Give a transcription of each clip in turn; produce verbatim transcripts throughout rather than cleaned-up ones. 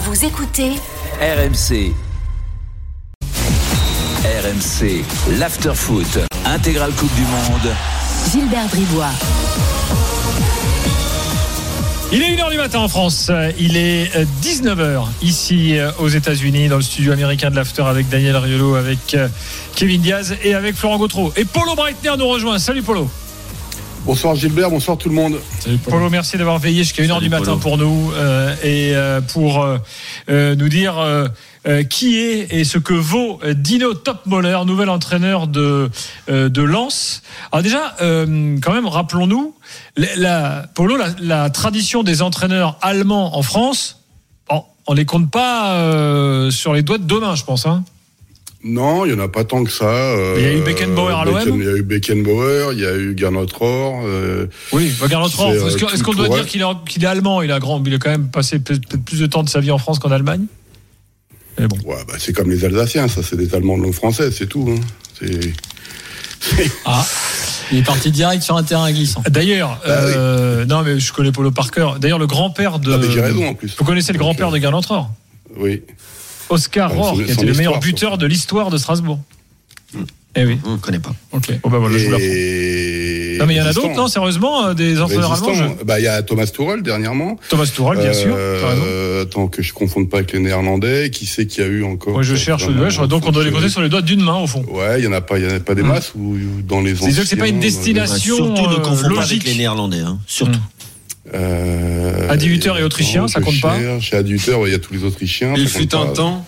Vous écoutez R M C. R M C, l'after-foot, intégrale Coupe du Monde. Gilbert Bribois. Il est une heure du matin en France, il est dix-neuf heures ici aux États-Unis dans le studio américain de l'After avec Daniel Riolo, avec Kevin Diaz et avec Florent Gautreau. Et Polo Breitner nous rejoint. Salut Polo. Bonsoir Gilbert, bonsoir tout le monde. Salut Polo. Polo, merci d'avoir veillé jusqu'à une heure du matin Polo. pour nous euh, et euh, pour euh, nous dire euh, euh, qui est et ce que vaut Dino Toppmöller, nouvel entraîneur de, euh, de Lens. Alors déjà, euh, quand même, rappelons-nous, la, la, Polo, la, la tradition des entraîneurs allemands en France, bon, on les compte pas euh, sur les doigts de deux mains, je pense, hein. Non, il n'y en a pas tant que ça. Euh, il y a eu Beckenbauer à l'O M. Il y a eu Beckenbauer, il y a eu Gernot Rohr. Euh, oui, Gernot Rohr. Est-ce, que, est-ce qu'on doit dire qu'il est, qu'il est allemand ? Il a, grand, il a quand même passé peut-être plus de temps de sa vie en France qu'en Allemagne. Mais bon. Ouais, bah, c'est comme les Alsaciens, ça, c'est des Allemands de langue française, c'est tout. Hein. C'est... c'est... Ah, il est parti direct sur un terrain glissant. D'ailleurs, ah, euh, oui. non mais je connais Polo par cœur. D'ailleurs, le grand-père de. Ah, mais j'ai raison en plus. Vous connaissez le grand-père de Gernot Rohr ? Oui. Oscar Rohr, qui était le meilleur buteur de l'histoire de Strasbourg. Mmh. Eh oui. On ne connaît pas. Ok. Oh bah voilà, et... je vous l'apprends. Non mais il y en a d'autres, non, sérieusement, des entraîneurs allemands. Je... Bah il y a Thomas Tuchel dernièrement. Thomas Tuchel, bien sûr. Euh, tant que je confonde pas avec les Néerlandais, qui sait qu'il y a eu encore. Moi je cherche. Ouais, donc on doit les compter sur les doigts d'une main au fond. Ouais, il y en a pas, il y en a pas des masses ou dans les. C'est sûr que c'est pas une destination surtout euh, ne confond pas logique avec les Néerlandais, hein. Surtout. Mmh. Euh, à dix-huit heures et Autrichiens, ça compte pas. Chez à dix-huit heures, il y a tous les Autrichiens. Il fut un temps.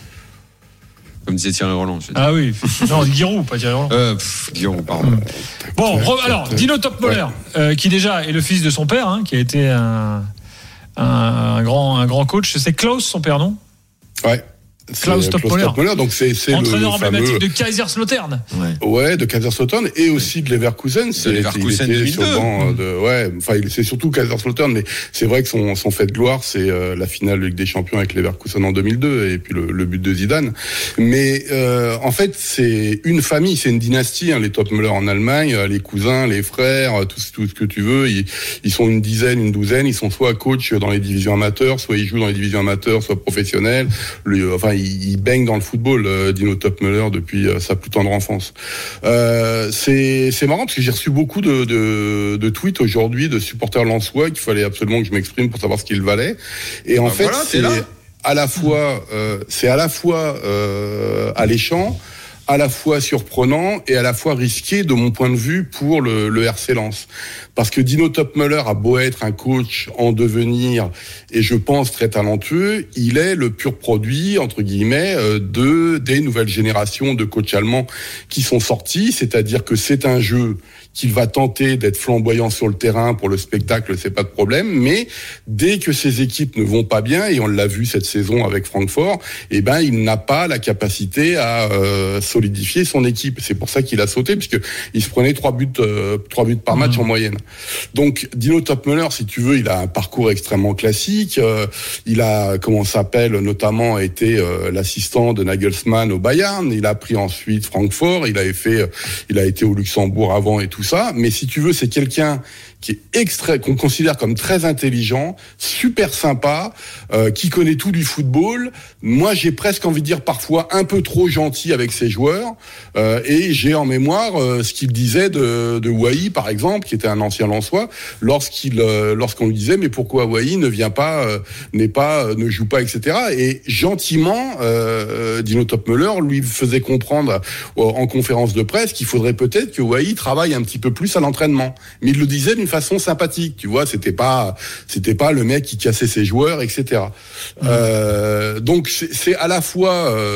Comme disait Thierry Roland. Ah oui, non, Giroud, pas Thierry Roland. Euh, pff, Giroud, pardon. Mmh. Bon, re, alors, Dino Toppmöller, ouais. euh, qui déjà est le fils de son père, hein, qui a été un, un, un, grand, un grand coach. C'est Klaus, son père, non ? Ouais. Klaus Toppmöller. Donc c'est, c'est entraîneur le emblématique fameux... de Kaiserslautern. Ouais. ouais, de Kaiserslautern et aussi de Leverkusen. C'est, de Leverkusen il était sur le banc de, ouais, enfin, c'est surtout Kaiserslautern, mais c'est vrai que son, son fait de gloire, c'est euh, la finale de Ligue des Champions avec Leverkusen en deux mille deux et puis le, le but de Zidane. Mais euh, en fait, c'est une famille, c'est une dynastie. Hein, les Toppmöller en Allemagne, les cousins, les frères, tout, tout ce que tu veux. Ils, ils sont une dizaine, une douzaine. Ils sont soit coach dans les divisions amateurs, soit ils jouent dans les divisions amateurs, soit professionnels. Le, enfin, il baigne dans le football, euh, Dino Toppmöller, depuis euh, sa plus tendre enfance. Euh, c'est, c'est marrant parce que j'ai reçu beaucoup de, de, de tweets aujourd'hui de supporters lensois qu'il fallait absolument que je m'exprime pour savoir ce qu'il valait. Et en bah fait, voilà, c'est à la fois, euh, c'est à la fois euh, alléchant, à la fois surprenant et à la fois risqué de mon point de vue pour le, le R C Lens. Parce que Dino Toppmöller a beau être un coach en devenir et je pense très talentueux, il est le pur produit, entre guillemets, de, des nouvelles générations de coachs allemands qui sont sortis, c'est-à-dire que c'est un jeu qu'il va tenter d'être flamboyant sur le terrain pour le spectacle, c'est pas de problème, mais dès que ses équipes ne vont pas bien, et on l'a vu cette saison avec Francfort, eh ben, il n'a pas la capacité à euh, solidifier son équipe. C'est pour ça qu'il a sauté, puisque il se prenait trois buts, euh, trois buts par match mmh. en moyenne. Donc, Dino Toppmöller, si tu veux, il a un parcours extrêmement classique, euh, il a, comment ça s'appelle, notamment été euh, l'assistant de Nagelsmann au Bayern, il a pris ensuite Francfort, il avait fait, il a été au Luxembourg avant et tout ça, mais si tu veux, c'est quelqu'un qui est extrait, qu'on considère comme très intelligent, super sympa, euh, qui connaît tout du football. Moi, j'ai presque envie de dire parfois un peu trop gentil avec ses joueurs. Euh, et j'ai en mémoire euh, ce qu'il disait de, de Wai, par exemple, qui était un ancien Lensois, lorsqu'il, euh, lorsqu'on lui disait mais pourquoi Wai ne vient pas, euh, n'est pas, euh, ne joue pas, et cetera. Et gentiment, euh, Dino Toppmöller lui faisait comprendre euh, en conférence de presse qu'il faudrait peut-être que Wai travaille un petit peu plus à l'entraînement. Mais il le disait d'une façon sympathique, tu vois, c'était pas, c'était pas le mec qui cassait ses joueurs, et cetera. Mmh. Euh, donc c'est, c'est à la fois euh,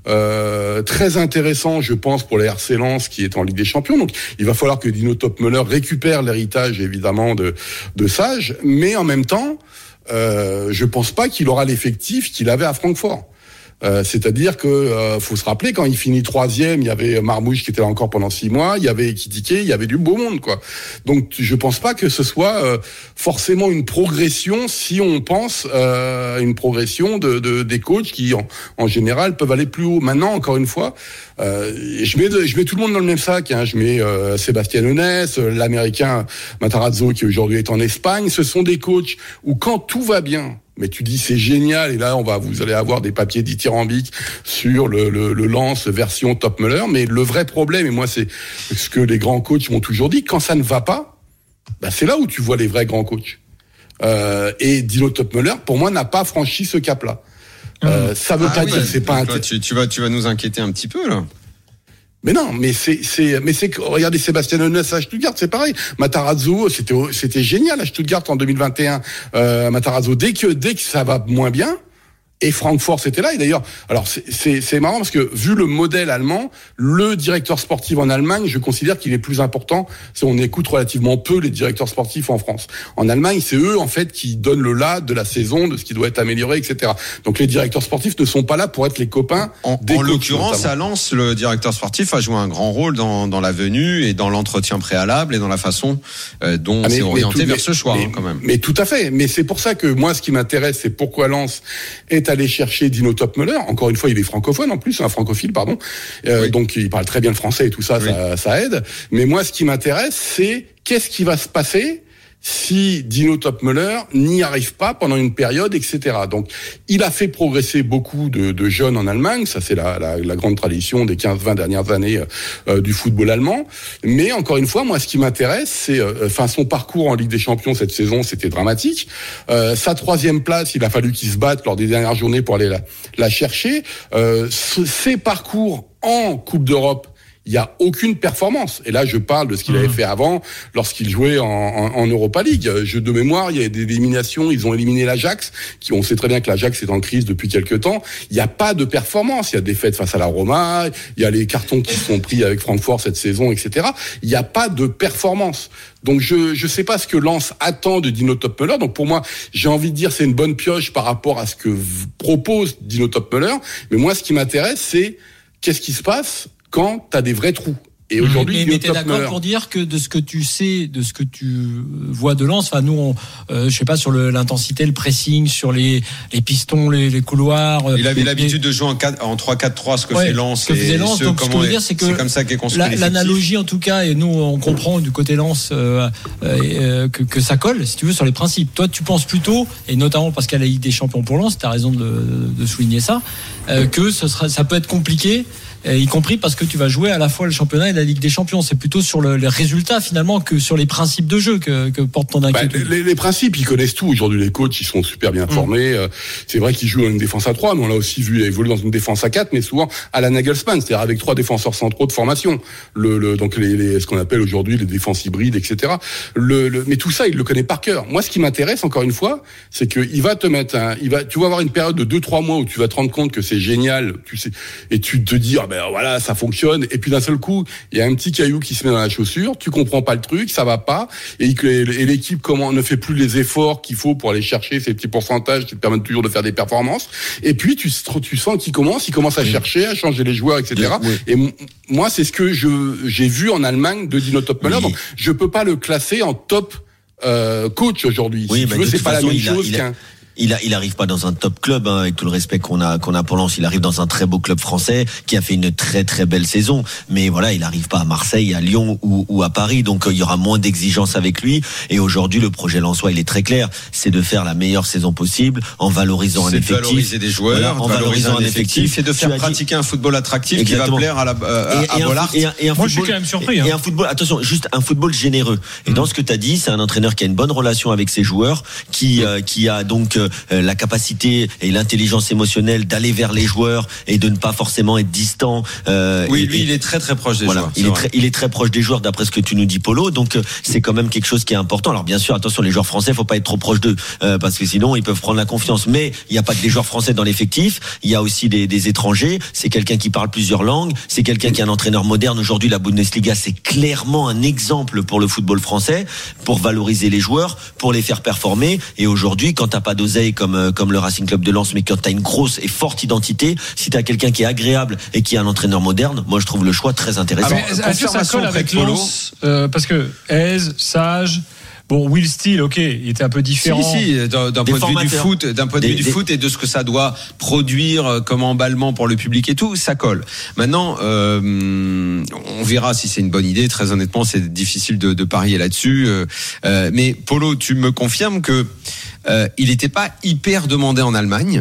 euh, très intéressant, je pense, pour les R C Lens qui est en Ligue des Champions. Donc il va falloir que Dino Toppmöller récupère l'héritage évidemment de de Sage, mais en même temps, euh, je pense pas qu'il aura l'effectif qu'il avait à Francfort. Euh, c'est-à-dire que euh, faut se rappeler, quand il finit troisième, il y avait Marmouche qui était là encore pendant six mois, il y avait Ekitike, il y avait du beau monde, quoi. Donc je pense pas que ce soit euh, forcément une progression si on pense euh, une progression de, de des coachs qui en, en général peuvent aller plus haut. Maintenant, encore une fois, euh, je mets de, je mets tout le monde dans le même sac. Hein. Je mets euh, Sébastien Hoeneß, l'Américain Matarazzo qui aujourd'hui est en Espagne. Ce sont des coachs où quand tout va bien, mais tu dis c'est génial, et là on va, vous allez avoir des papiers dithyrambiques sur le, le, le Lens version Topmöller, mais le vrai problème, et moi c'est ce que les grands coachs m'ont toujours dit, quand ça ne va pas, bah c'est là où tu vois les vrais grands coachs. Euh, et Dino Topmöller, pour moi, n'a pas franchi ce cap-là. Euh, ça veut ah pas oui, dire que c'est pas là, un... tu, tu vas tu vas nous inquiéter un petit peu là. Mais non, mais c'est c'est mais c'est regardez Sébastien Hoeneß à Stuttgart, c'est pareil. Matarazzo, c'était c'était génial à Stuttgart en deux mille vingt et un. Euh, Matarazzo, dès que dès que ça va moins bien, et Francfort c'était là. Et d'ailleurs, alors c'est c'est c'est marrant parce que vu le modèle allemand, le directeur sportif en Allemagne, je considère qu'il est plus important. Si on écoute relativement peu les directeurs sportifs en France. En Allemagne, c'est eux en fait qui donnent le là de la saison, de ce qui doit être amélioré, et cetera. Donc les directeurs sportifs ne sont pas là pour être les copains. En, des en coachs, l'occurrence, notamment. à Lens, le directeur sportif a joué un grand rôle dans dans la venue et dans l'entretien préalable et dans la façon euh, dont Ah, mais- c'est mais orienté tout- vers mais- ce choix mais, hein, quand même. Mais tout à fait. Mais c'est pour ça que moi, ce qui m'intéresse, c'est pourquoi Lens est allé chercher Dino Topmöller. Encore une fois, il est francophone en plus, un francophile, pardon. Euh, Oui. Donc, il parle très bien le français et tout ça, Oui. ça, ça aide. Mais moi, ce qui m'intéresse, c'est qu'est-ce qui va se passer si Dino Topmöller n'y arrive pas pendant une période, et cetera. Donc, il a fait progresser beaucoup de, de jeunes en Allemagne. Ça, c'est la, la, la grande tradition des quinze vingt dernières années euh, du football allemand. Mais encore une fois, moi, ce qui m'intéresse, c'est, euh, enfin, son parcours en Ligue des Champions cette saison, c'était dramatique. Euh, sa troisième place, il a fallu qu'il se batte lors des dernières journées pour aller la, la chercher. Euh, ce, ses parcours en Coupe d'Europe, il y a aucune performance. Et là, je parle de ce qu'il avait fait avant, lorsqu'il jouait en, en, en Europa League. Je de mémoire, il y a des éliminations. Ils ont éliminé l'Ajax, qui on sait très bien que l'Ajax est en crise depuis quelques temps. Il n'y a pas de performance. Il y a des défaites face à la Roma. Il y a les cartons qui sont pris avec Francfort cette saison, et cetera. Il n'y a pas de performance. Donc je je sais pas ce que Lens attend de Dino Topmöller. Donc pour moi, j'ai envie de dire c'est une bonne pioche par rapport à ce que propose Dino Topmöller. Mais moi, ce qui m'intéresse, c'est qu'est-ce qui se passe quand t'as des vrais trous. Et aujourd'hui, mais, Dino mais t'es d'accord Topmöller- pour dire que de ce que tu sais, de ce que tu vois de Lens, enfin nous, on, euh, je sais pas, sur le, l'intensité, le pressing, sur les, les pistons, les, les couloirs. Il avait les- l'habitude de jouer en, quatre- en trois quatre trois, ce que Ouais, fait Lens. ce que faisait et Lens, ce, donc ce que comment je veux est- dire, c'est que c'est comme ça qu'est construit La, l'effectif. l'analogie en tout cas, et nous on comprend du côté Lens euh, euh, que, que ça colle, si tu veux, sur les principes. Toi, tu penses plutôt, et notamment parce qu'à la Ligue des Champions pour Lens, tu as raison de, de souligner ça, euh, que ce sera, ça peut être compliqué. Y compris parce que tu vas jouer à la fois le championnat et la Ligue des Champions. C'est plutôt sur le, les résultats finalement que sur les principes de jeu que, que porte ton Bah, inquiétude. les, les principes, ils connaissent tout. Aujourd'hui, les coachs, ils sont super bien formés. Euh, C'est vrai qu'ils jouent dans une défense à trois, mais on l'a aussi vu évoluer dans une défense à quatre, mais souvent à la Nagelsmann, c'est-à-dire avec trois défenseurs centraux de formation. Le, le donc les, les ce qu'on appelle aujourd'hui les défenses hybrides, et cetera. Le, le, mais tout ça, il le connaît par cœur. Moi, ce qui m'intéresse, encore une fois, c'est que il va te mettre un, il va, tu vas avoir une période de deux trois mois où tu vas te rendre compte que c'est génial, tu sais, et tu te dis ah ben voilà, ça fonctionne. Et puis d'un seul coup, il y a un petit caillou qui se met dans la chaussure, tu comprends pas le truc, ça va pas, et, et l'équipe comment ne fait plus les efforts qu'il faut pour aller chercher ces petits pourcentages qui te permettent toujours de faire des performances. Et puis tu, tu sens qu'il commence, il commence à chercher, à changer les joueurs, et cetera. Oui. Et m- moi, c'est ce que je j'ai vu en Allemagne de Dino Topmöller. Oui. Donc je peux pas le classer en top euh, coach aujourd'hui. Oui, si bah, tu veux, de c'est toute pas façon, la même il a- chose il a- qu'un. Il a, il arrive pas dans un top club, hein, avec tout le respect qu'on a, qu'on a pour Lens. Il arrive dans un très beau club français qui a fait une très très belle saison. Mais voilà, il arrive pas à Marseille, à Lyon ou, ou à Paris. Donc euh, il y aura moins d'exigences avec lui. Et aujourd'hui, le projet lensois, il est très clair. C'est de faire la meilleure saison possible en valorisant un C'est de effectif. valoriser des joueurs, Voilà, en valorisant un effectif et de Tu faire as dit- pratiquer un football attractif Exactement. qui va plaire à la euh, Et, à et un, Bollard. foot- et un- et un Moi, je suis football- quand même surpris, Et, hein. et un football, attention, juste un football généreux. Et dans ce que tu as dit, c'est un entraîneur qui a une bonne relation avec ses joueurs, qui euh, qui a donc euh, la capacité et l'intelligence émotionnelle d'aller vers les joueurs et de ne pas forcément être distant. Euh, Oui, et- lui, il est très très proche des voilà, joueurs. il c'est est vrai. très, il est très proche des joueurs d'après ce que tu nous dis, Polo. Donc euh, c'est quand même quelque chose qui est important. Alors bien sûr, attention, les joueurs français, faut pas être trop proche d'eux euh, parce que sinon ils peuvent prendre la confiance. Mais il n'y a pas que des joueurs français dans l'effectif. Il y a aussi des, des étrangers. C'est quelqu'un qui parle plusieurs langues. C'est quelqu'un qui est un entraîneur moderne. Aujourd'hui, la Bundesliga, c'est clairement un exemple pour le football français, pour valoriser les joueurs, pour les faire performer. Et aujourd'hui, quand t'as pas d'oseille comme euh, comme le Racing Club de Lens, mais quand t'as une grosse et forte identité, si t'as quelqu'un qui est agréable et qui est un entraîneur moderne, moi je trouve le choix très intéressant. Mais est-ce que ça confirmation colle avec auprès de Polo. Lens euh, parce que Hez, Sage, bon, Will Steele, ok, il était un peu différent. Si, si, d'un, d'un Des point de vue du formateurs. foot, d'un point de Des- vue du des- foot et de ce que ça doit produire euh, comme emballement pour le public et tout, ça colle. Maintenant, euh, on verra si c'est une bonne idée. Très honnêtement, c'est difficile de, de parier là-dessus. Euh, euh, mais Polo, tu me confirmes que euh, il n'était pas hyper demandé en Allemagne.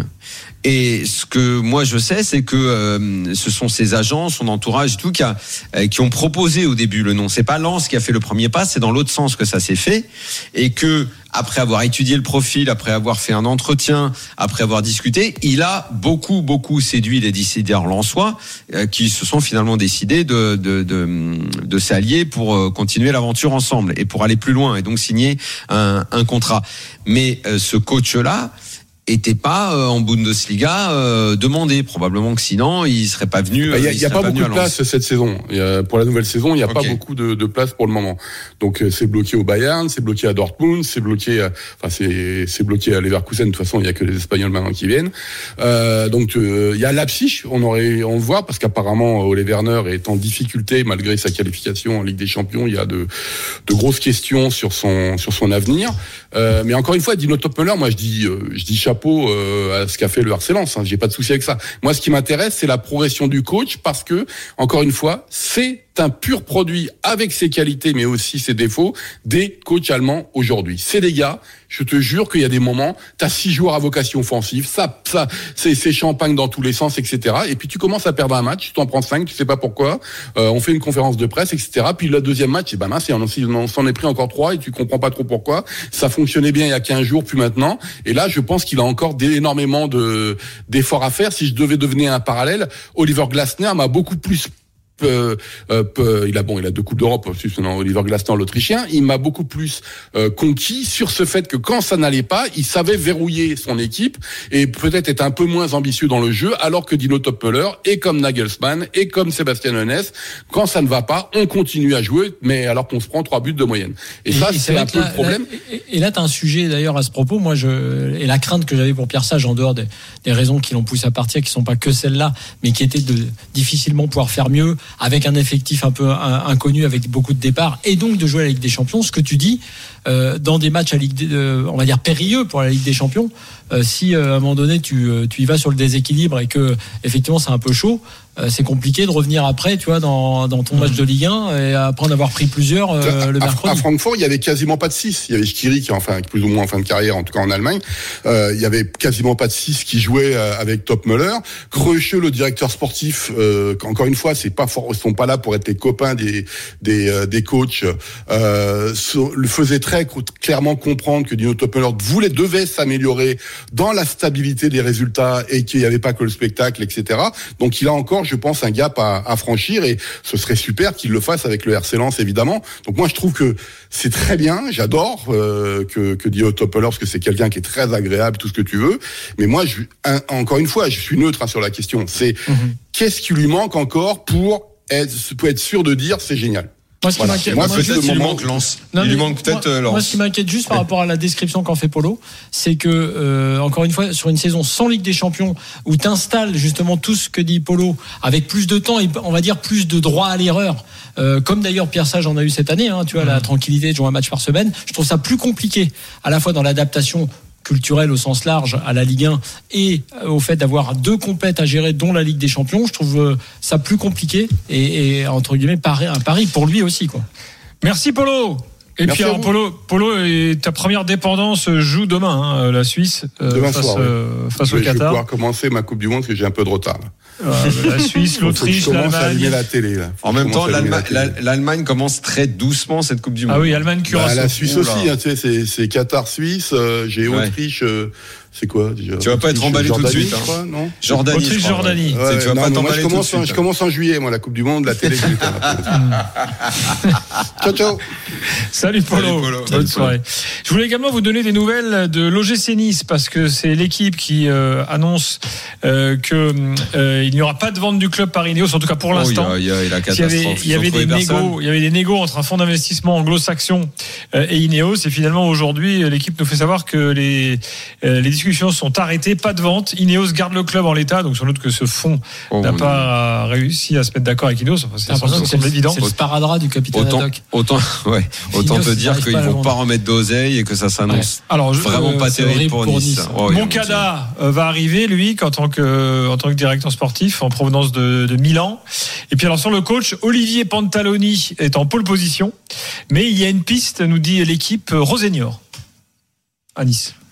Et ce que moi je sais, c'est que euh, ce sont ses agents, son entourage, tout qui, a, euh, qui ont proposé au début le nom. C'est pas Lens qui a fait le premier pas, c'est dans l'autre sens que ça s'est fait. Et que après avoir étudié le profil, après avoir fait un entretien, après avoir discuté, il a beaucoup beaucoup séduit les décideurs lensois euh, qui se sont finalement décidés de de de, de s'allier pour euh, continuer l'aventure ensemble et pour aller plus loin et donc signer un, un contrat. Mais euh, ce coach-là était pas euh, en Bundesliga euh, demandé, probablement que sinon il serait pas venu. Il y a, il y a pas, pas beaucoup de place cette saison. Il y a, pour la nouvelle saison, il y a okay. pas beaucoup de, de place pour le moment. Donc c'est bloqué au Bayern, c'est bloqué à Dortmund, c'est bloqué, à, enfin c'est c'est bloqué à Leverkusen. De toute façon, il y a que les Espagnols maintenant qui viennent. Euh, donc euh, il y a Leipzig, on aurait, on le voit parce qu'apparemment Ole Werner est en difficulté malgré sa qualification en Ligue des Champions. Il y a de de grosses questions sur son sur son avenir. Euh, mais encore une fois, Dino Topmöller, moi je dis euh, je dis chapeau à ce qu'a fait le R C Lens, hein. J'ai pas de souci avec ça. Moi, ce qui m'intéresse, c'est la progression du coach parce que, encore une fois, c'est un pur produit avec ses qualités, mais aussi ses défauts des coachs allemands aujourd'hui. C'est des gars, je te jure qu'il y a des moments, t'as six joueurs à vocation offensive, ça, ça, c'est, c'est champagne dans tous les sens, et cetera. Et puis tu commences à perdre un match, tu t'en prends cinq, tu sais pas pourquoi. Euh, on fait une conférence de presse, et cetera. Puis le deuxième match, et ben mince, on, on s'en est pris encore trois et tu comprends pas trop pourquoi. Ça fonctionnait bien il y a quinze jours, puis maintenant. Et là, je pense qu'il a encore énormément de d'efforts à faire. Si je devais devenir un parallèle, Oliver Glasner m'a beaucoup plus Euh, euh, il a bon, il a deux coupes d'Europe, non, Oliver Glasner, l'Autrichien. Il m'a beaucoup plus euh, conquis sur ce fait que quand ça n'allait pas, il savait verrouiller son équipe et peut-être être un peu moins ambitieux dans le jeu, alors que Dino Topmöller et comme Nagelsmann et comme Sébastien Hoeneß, quand ça ne va pas, on continue à jouer, mais alors qu'on se prend trois buts de moyenne. Et, et ça, et c'est, c'est un peu là, le problème. Là, et, et là, t'as un sujet d'ailleurs à ce propos. Moi, je et la crainte que j'avais pour Pierre Sage, en dehors des, des raisons qui l'ont poussé à partir, qui sont pas que celles-là, mais qui étaient de difficilement pouvoir faire mieux, avec un effectif un peu inconnu, avec beaucoup de départs, et donc de jouer à la Ligue des Champions. Ce que tu dis, euh, dans des matchs à Ligue des, euh, on va dire périlleux pour la Ligue des Champions, euh, si euh, à un moment donné tu, tu y vas sur le déséquilibre et que effectivement c'est un peu chaud, euh, c'est compliqué de revenir après, tu vois, dans, dans ton match de Ligue un et après en avoir pris plusieurs euh, le mercredi. À Francfort, il y avait quasiment pas de six. Il y avait Schiri qui, enfin, plus ou moins en fin de carrière, en tout cas en Allemagne. Euh, il y avait quasiment pas de six qui jouaient avec Topmöller. Krösche, le directeur sportif, euh, encore une fois, c'est pas fort, ils sont pas là pour être les copains des des, euh, des coachs. Euh, le faisait très clairement comprendre que Dino Topmöller voulait, devait s'améliorer dans la stabilité des résultats et qu'il n'y avait pas que le spectacle, et cetera. Donc il a encore, je pense, un gap à, à franchir et ce serait super qu'il le fasse avec le R C Lens, évidemment. Donc moi, je trouve que c'est très bien, j'adore euh, que, que Dino Topmöller, parce que c'est quelqu'un qui est très agréable, tout ce que tu veux. Mais moi, je, un, encore une fois, je suis neutre hein, sur la question. C'est mm-hmm. Qu'est-ce qui lui manque encore pour être, pour être sûr de dire c'est génial. Moi, ce qui voilà. m'inquiète, moi, moi, peut-être juste, il lui manque Lens. Non, il lui manque peut-être moi, Lens. Moi, ce qui m'inquiète juste par rapport à la description qu'en fait Polo, c'est que, euh, encore une fois, sur une saison sans Ligue des Champions, où tu installes justement tout ce que dit Polo, avec plus de temps et on va dire plus de droit à l'erreur, euh, comme d'ailleurs Pierre Sage en a eu cette année, hein, tu vois, mmh. la tranquillité de jouer un match par semaine, je trouve ça plus compliqué, à la fois dans l'adaptation culturel au sens large à la Ligue un et au fait d'avoir deux compètes à gérer dont la Ligue des Champions. Je trouve ça plus compliqué et, et entre guillemets un pari pour lui aussi, quoi. Merci Polo. Et Merci puis alors, Polo, Polo, et ta première dépendance joue demain, hein, la Suisse euh, demain face, soir, euh, face je, au Qatar. Je vais pouvoir commencer ma Coupe du Monde parce que j'ai un peu de retard. Euh, la Suisse, l'Autriche, l'Allemagne. La télé, là. En même temps, l'Allemagne, l'Allemagne commence très doucement cette Coupe du Monde. Ah oui, Allemagne, Curaçao. Bah, la Suisse aussi, hein, tu sais, c'est, c'est Qatar, Suisse. Euh, j'ai ouais. Autriche. Euh, c'est quoi déjà? Tu vas pas être emballé Jordanie, tout de suite, hein. Crois, non? Jordanie. Autriche, crois, Jordanie. Ouais. Ouais, tu vas non, pas non, t'emballer moi, je tout de suite. suite. Je commence en juillet, moi, la Coupe du Monde, la télé. Ciao, ciao. Salut Polo. Salut, Polo. Bonne soirée. Je voulais également vous donner des nouvelles de l'O G C Nice parce que c'est l'équipe qui euh, annonce euh, que euh, il n'y aura pas de vente du club par Ineos, en tout cas pour l'instant. Oh, il y a, il y a la catastrophe. Il y avait, il y avait des négos, il y avait des négos entre un fonds d'investissement anglo-saxon euh, et Ineos, et finalement aujourd'hui l'équipe nous fait savoir que les euh, les discussions sont arrêtées, pas de vente. Ineos garde le club en l'état, donc sans doute que ce fonds oh, n'a pas Dieu. réussi à se mettre d'accord avec Ineos. Enfin, c'est, c'est, c'est, c'est évident. C'est le sparadrap du capitaine autant, Haddock. Autant, ouais, autant te dire qu'ils ne vont pas remettre d'oseille et que ça s'annonce ouais. Alors, je, vraiment euh, pas terrible pour, pour Nice. Nice. Oh, Moncada va arriver, lui, en tant que, en tant que directeur sportif en provenance de, de Milan. Et puis alors sur le coach, Olivier Pantaloni est en pole position, mais il y a une piste, nous dit l'équipe, Rosénior à Nice.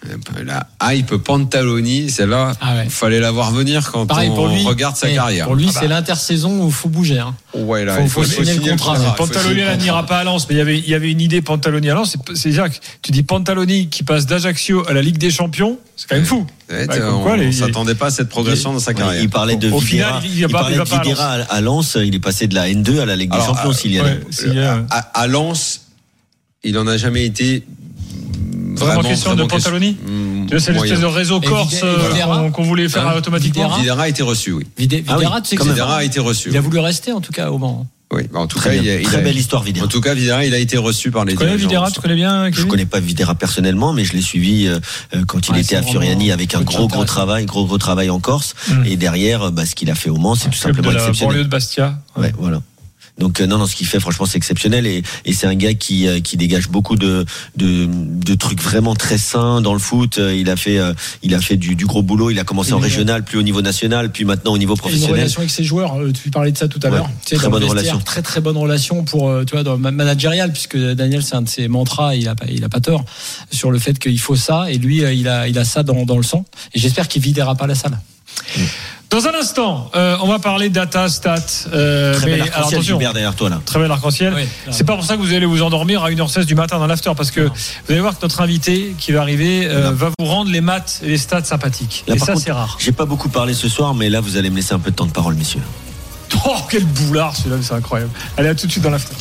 La hype Pantaloni, celle-là, Ah ouais. fallait la voir venir quand Pareil, on pour lui, regarde sa eh, carrière. Pour lui, Ah bah. c'est l'intersaison où il faut bouger. Hein. Ouais, là, Faut- il faut signer le contrat. il faut Pantaloni signer le là, n'ira pas à Lens, mais il y avait, il y avait une idée Pantaloni à Lens. C'est, c'est dire que tu dis Pantaloni qui passe d'Ajaccio à la Ligue des Champions, c'est quand même fou. Ouais, Ouais, comme on quoi, ne les- s'attendait pas à cette progression dans sa Ouais, carrière. il parlait de Au Videra. final, il y a il pas- parlait il va de pas à Videra à, à Lens. Il est passé de la N deux à la Ligue des Alors, Champions euh, s'il y Ouais, allait. s'il y a- À, à Lens, il en a jamais été. Vraiment question de Pantaloni Mmh, Tu vois, c'est l'espèce de réseau Et corse Videra- euh, Videra qu'on, qu'on voulait faire Hein automatiquement. Videra Videra a été reçu, oui. Vidé- Ah oui, Videra, tu sais que quand même. c'est- Videra a été reçu. il a voulu rester en tout cas au Mans. Oui, bah, en tout Très cas, bien. il a- il Très a- belle histoire Videra. En tout cas, Videra, il a été reçu par les Tu connais dirigeants. Videra, tu connais bien Je Kevin connais pas Videra personnellement, mais je l'ai suivi euh, euh, quand il Ouais, était c'est à Furiani vraiment avec un coach gros gros intéressant. travail, gros gros travail en Corse. Mm. Et derrière, euh, bah, ce qu'il a fait au Mans, c'est tout Club simplement de la exceptionnel. banlieue de Bastia. Ouais, voilà. Donc euh, non, non, ce qu'il fait, franchement, c'est exceptionnel et, et c'est un gars qui euh, qui dégage beaucoup de, de de trucs vraiment très sains dans le foot. Euh, Il a fait euh, il a fait du, du gros boulot. Il a commencé Et en une- régional, puis au niveau national, puis maintenant au niveau Et une professionnel. relation avec ses joueurs, euh, tu parlais de ça tout à Ouais, l'heure. Tu sais, très dans le bonne vestiaire, relation. Très très bonne relation pour euh, tu vois dans le managérial, puisque Daniel c'est un de ses mantras, il a pas il a pas tort sur le fait qu'il faut ça et lui euh, il a il a ça dans dans le sang et j'espère qu'il videra pas la salle. Dans un instant, euh, on va parler data, stats. Euh, Très mais bel alors, arc-en-ciel, attention, Gilbert, derrière toi là. très bel arc-en-ciel. Oui, C'est pas pour ça que vous allez vous endormir à une heure seize du matin dans l'after, parce que Non. vous allez voir que notre invité qui va arriver euh, va vous rendre les maths et les stats sympathiques. Là, et par ça, contre, c'est rare. J'ai pas beaucoup parlé ce soir, mais là, vous allez me laisser un peu de temps de parole, messieurs. Oh, quel boulard celui-là, c'est incroyable. Allez, à tout de suite dans l'after.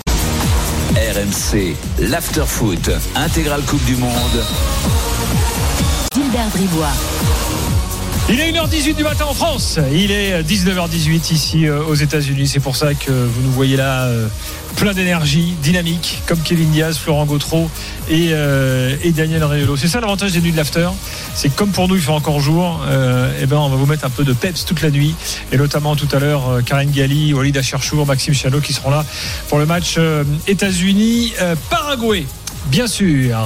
R M C, l'after-foot, intégrale Coupe du Monde. Gilbert Bribois. Il est une heure dix-huit du matin en France. Il est dix-neuf heures dix-huit ici euh, aux États-Unis. C'est pour ça que vous nous voyez là euh, plein d'énergie, dynamique, comme Kevin Diaz, Florent Gautreau et, euh, et Daniel Riolo. C'est ça l'avantage des nuits de l'after. C'est que comme pour nous, il fait encore jour. Euh, et ben, on va vous mettre un peu de peps toute la nuit. Et notamment tout à l'heure, euh, Karine Galli, Walid Acharchour, Maxime Chalot qui seront là pour le match euh, États-Unis-Paraguay. Bien sûr.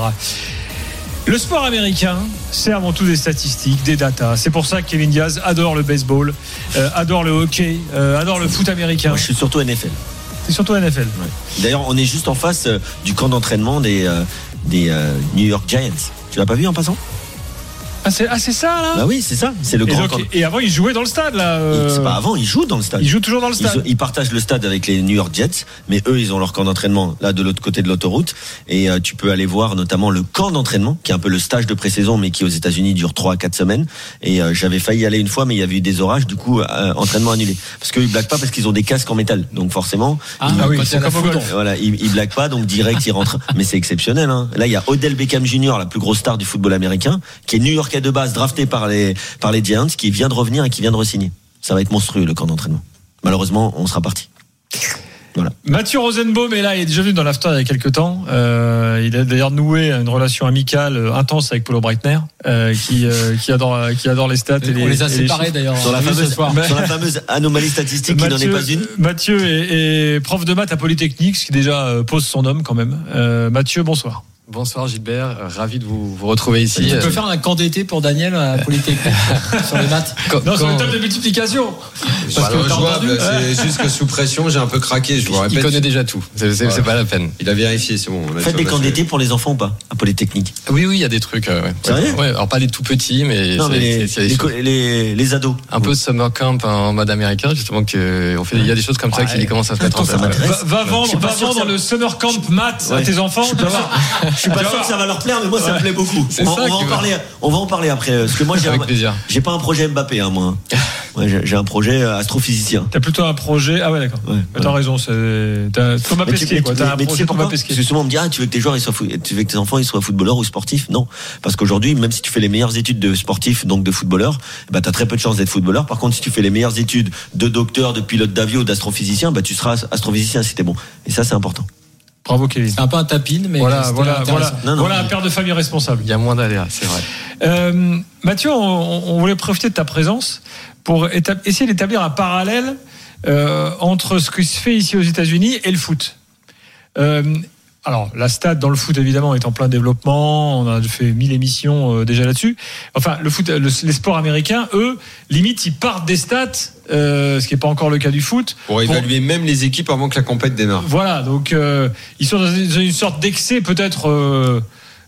Le sport américain, c'est avant tout des statistiques, des datas. C'est pour ça que Kevin Diaz adore le baseball, euh, adore le hockey, euh, adore le foot américain. Moi, je suis surtout N F L. C'est surtout N F L. D'ailleurs, on est juste en face euh, du camp d'entraînement des, euh, des euh, New York Giants. Tu l'as pas vu en passant? Ah, c'est, ah, c'est ça, là Bah oui, c'est ça. C'est le et, grand donc, camp. et avant, il jouait dans le stade, là. euh, C'est pas avant, ils jouent dans le stade. Il joue toujours dans le Ils, stade. ils partagent le stade avec les New York Jets, mais eux, ils ont leur camp d'entraînement là de l'autre côté de l'autoroute. Et euh, tu peux aller voir notamment le camp d'entraînement, qui est un peu le stage de pré-saison, mais qui aux États-Unis dure trois à quatre semaines. Et euh, j'avais failli y aller une fois, mais il y avait eu des orages, du coup, euh, entraînement annulé. Parce qu'ils blaguent pas parce qu'ils ont des casques en métal, donc forcément. Ah, Ah oui, quand ils il y a sont la comme au foudre. golf. Voilà, ils, ils blaguent pas, donc direct ils rentrent. Mais c'est exceptionnel. Hein. Là, il y a Odell Beckham Junior, la plus grosse star du football américain, qui est New-Yorkais de base, drafté par les par les Giants, qui vient de revenir et qui vient de re-signer. Ça va être monstrueux le camp d'entraînement. Malheureusement, on sera parti. Voilà. Mathieu Rosenbaum est là, il est déjà venu dans l'after il y a quelques temps. Euh, il a d'ailleurs noué une relation amicale euh, intense avec Paulo Breitner, euh, qui, euh, qui, adore, euh, qui adore les stats. Et les, On les a et les séparés chiffres. d'ailleurs. Sur la, Oui, ce fameuse, soir. sur la fameuse anomalie statistique qui n'en est pas une. Mathieu est, est prof de maths à Polytechnique, ce qui déjà euh, pose son homme quand même. Euh, Mathieu, bonsoir. Bonsoir Gilbert, euh, ravi de vous, vous retrouver ici. Tu Euh, peux faire un camp d'été pour Daniel à Polytechnique sur les maths. quand- Non, sur quand- le table de multiplication. C'est que t'as injouable, entendu c'est juste que sous pression, j'ai un peu craqué. Je vous il répète. connaît déjà tout, c'est, c'est, Ouais. c'est pas la peine. Il a vérifié, c'est bon. on a Faites fait- des on a camps fait- d'été pour les enfants ou pas à Polytechnique? Oui, oui, il y a des trucs. euh, ouais. Sérieux Ouais, alors pas les tout petits, mais, Non, c'est, mais les, c'est- c'est des les, choses- co- les, les ados. un peu summer camp en mode américain, justement, que on fait, il y a des choses comme ça qui commencent à se mettre en ça place. m'intéresse. Va, va Je vendre, suis pas va sûr que vendre ça- le summer camp maths à Ouais. tes enfants. Je suis pas sûr, je suis pas sûr que ça va leur plaire, mais moi ça me plaît beaucoup. C'est On, ça on va qui en va. parler. On va en parler après. Parce que moi j'ai Avec un- plaisir. j'ai pas un projet Mbappé, hein, moi. Ouais, j'ai, j'ai un projet euh, astrophysicien. T'as plutôt un projet. Ah ouais, d'accord. Ouais, Mais t'as ouais. raison, c'est t'as Thomas Mais tu- Pesquet, mais quoi. tu- T'as un mais tu projet sais Thomas pourquoi? Pesquet. Parce que souvent on me dit ah tu veux que tes joueurs ils soient foot- tu veux que tes enfants ils soient footballeurs ou sportifs? Non, parce qu'aujourd'hui même si tu fais les meilleures études de sportif donc de footballeur, bah t'as très peu de chances d'être footballeur. Par contre si tu fais les meilleures études de docteur, de pilote d'avion, d'astrophysicien, bah tu seras astrophysicien si t'es bon. Et ça c'est important. Bravo Kevin. C'est un peu un tapine, mais Voilà, c'était voilà, intéressant. voilà, Non, non, voilà un mais- père de famille responsable. Il y a moins d'aléas, c'est vrai. Euh, Mathieu, on, on voulait profiter de ta présence pour étab- essayer d'établir un parallèle euh, entre ce qui se fait ici aux États-Unis et le foot. Euh, alors, la stat dans le foot, évidemment, est en plein développement. On a fait mille émissions euh, déjà là-dessus. Enfin, le foot, le- les sports américains, eux, limite, ils partent des stats, euh, ce qui n'est pas encore le cas du foot. Pour évaluer même les équipes avant que la compète démarre. Voilà, donc euh, ils sont dans une, dans une sorte d'excès peut-être euh,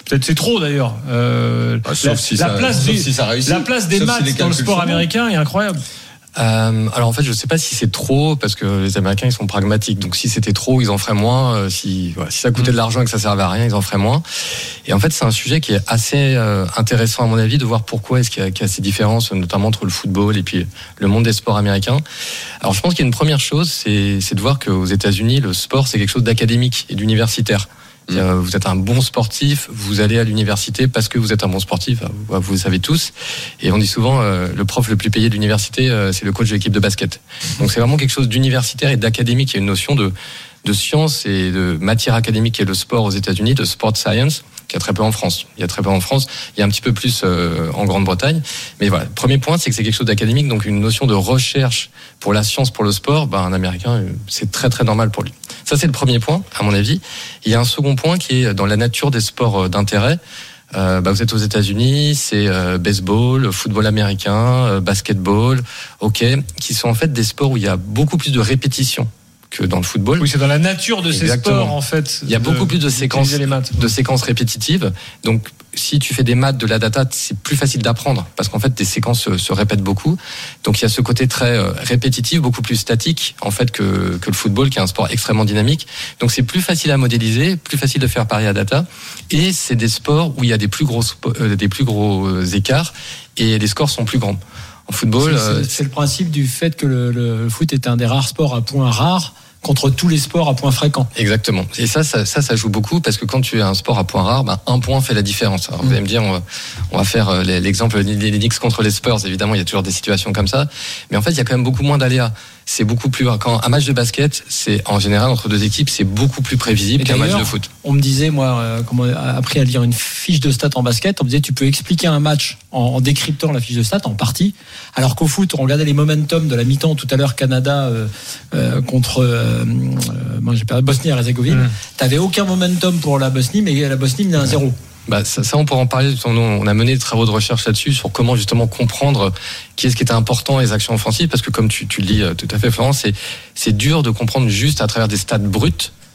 Peut-être c'est trop d'ailleurs. Euh, Ah, sauf la, si la ça- place sauf des, si ça réussit. la place des Sauf si maths les dans le calculs sport sont bons. américain est incroyable. Euh, alors en fait, je sais pas si c'est trop parce que les Américains ils sont pragmatiques. Donc si c'était trop, ils en feraient moins. Euh, si voilà, si ça coûtait de l'argent et que ça servait à rien, ils en feraient moins. Et en fait, c'est un sujet qui est assez euh, intéressant à mon avis de voir pourquoi est-ce qu'il y a, qu'il y a ces différences, notamment entre le football et puis le monde des sports américains. Alors je pense qu'il y a une première chose, c'est, c'est de voir qu'aux États-Unis, le sport c'est quelque chose d'académique et d'universitaire. Euh, vous êtes un bon sportif, vous allez à l'université parce que vous êtes un bon sportif, vous, vous le savez tous. Et on dit souvent, euh, le prof le plus payé de l'université, euh, c'est le coach de l'équipe de basket. Donc c'est vraiment quelque chose d'universitaire et d'académique. Il y a une notion de, de science et de matière académique qui est le sport aux États-Unis, de sport science, qu'il y a très peu en France. Il y a très peu en France, il y a un petit peu plus euh, en Grande-Bretagne. Mais voilà, le premier point, c'est que c'est quelque chose d'académique, donc une notion de recherche pour la science, pour le sport, ben, un Américain, c'est très très normal pour lui. Ça, c'est le premier point, à mon avis. Il y a un second point qui est dans la nature des sports d'intérêt. Euh, bah, vous êtes aux États-Unis, c'est euh, baseball, football américain, euh, basketball, hockey, qui sont en fait des sports où il y a beaucoup plus de répétitions que dans le football. Oui, c'est dans la nature de Exactement. ces sports en fait. Il y a de, beaucoup plus de séquences, les maths. de séquences répétitives. Donc, si tu fais des maths, de la data, c'est plus facile d'apprendre parce qu'en fait, tes séquences se, se répètent beaucoup. Donc, il y a ce côté très euh, répétitif, beaucoup plus statique en fait que, que le football, qui est un sport extrêmement dynamique. Donc, c'est plus facile à modéliser, plus facile de faire parier à data. Et c'est des sports où il y a des plus gros, euh, des plus gros écarts et les scores sont plus grands. En football, c'est, euh, c'est, c'est le principe du fait que le, le foot est un des rares sports à points rares contre tous les sports à points fréquents. Exactement. Et ça, ça, ça, ça joue beaucoup parce que quand tu as un sport à points rares, ben, un point fait la différence. Alors, vous allez me dire, on va, on va faire l'exemple des Knicks contre les Spurs. Évidemment, il y a toujours des situations comme ça. Mais en fait, il y a quand même beaucoup moins d'aléas. C'est beaucoup plus, quand un match de basket, c'est, en général, entre deux équipes, c'est beaucoup plus prévisible qu'un match de foot. On me disait, moi, euh, quand on a appris à lire une fiche de stats en basket, on me disait, tu peux expliquer un match en, en décryptant la fiche de stats en partie. Alors qu'au foot, on regardait les momentum de la mi-temps tout à l'heure, Canada, euh, euh, contre, euh, moi, j'ai pas, Bosnie-Herzégovine. Mmh. T'avais aucun momentum pour la Bosnie, mais la Bosnie menait un zéro. Bah, ça, ça, on pourra en parler. On a mené des travaux de recherche là-dessus sur comment justement comprendre qui est-ce qui était important les actions offensives, parce que comme tu, tu le dis tout à fait, Florent, c'est, c'est dur de comprendre juste à travers des stats bruts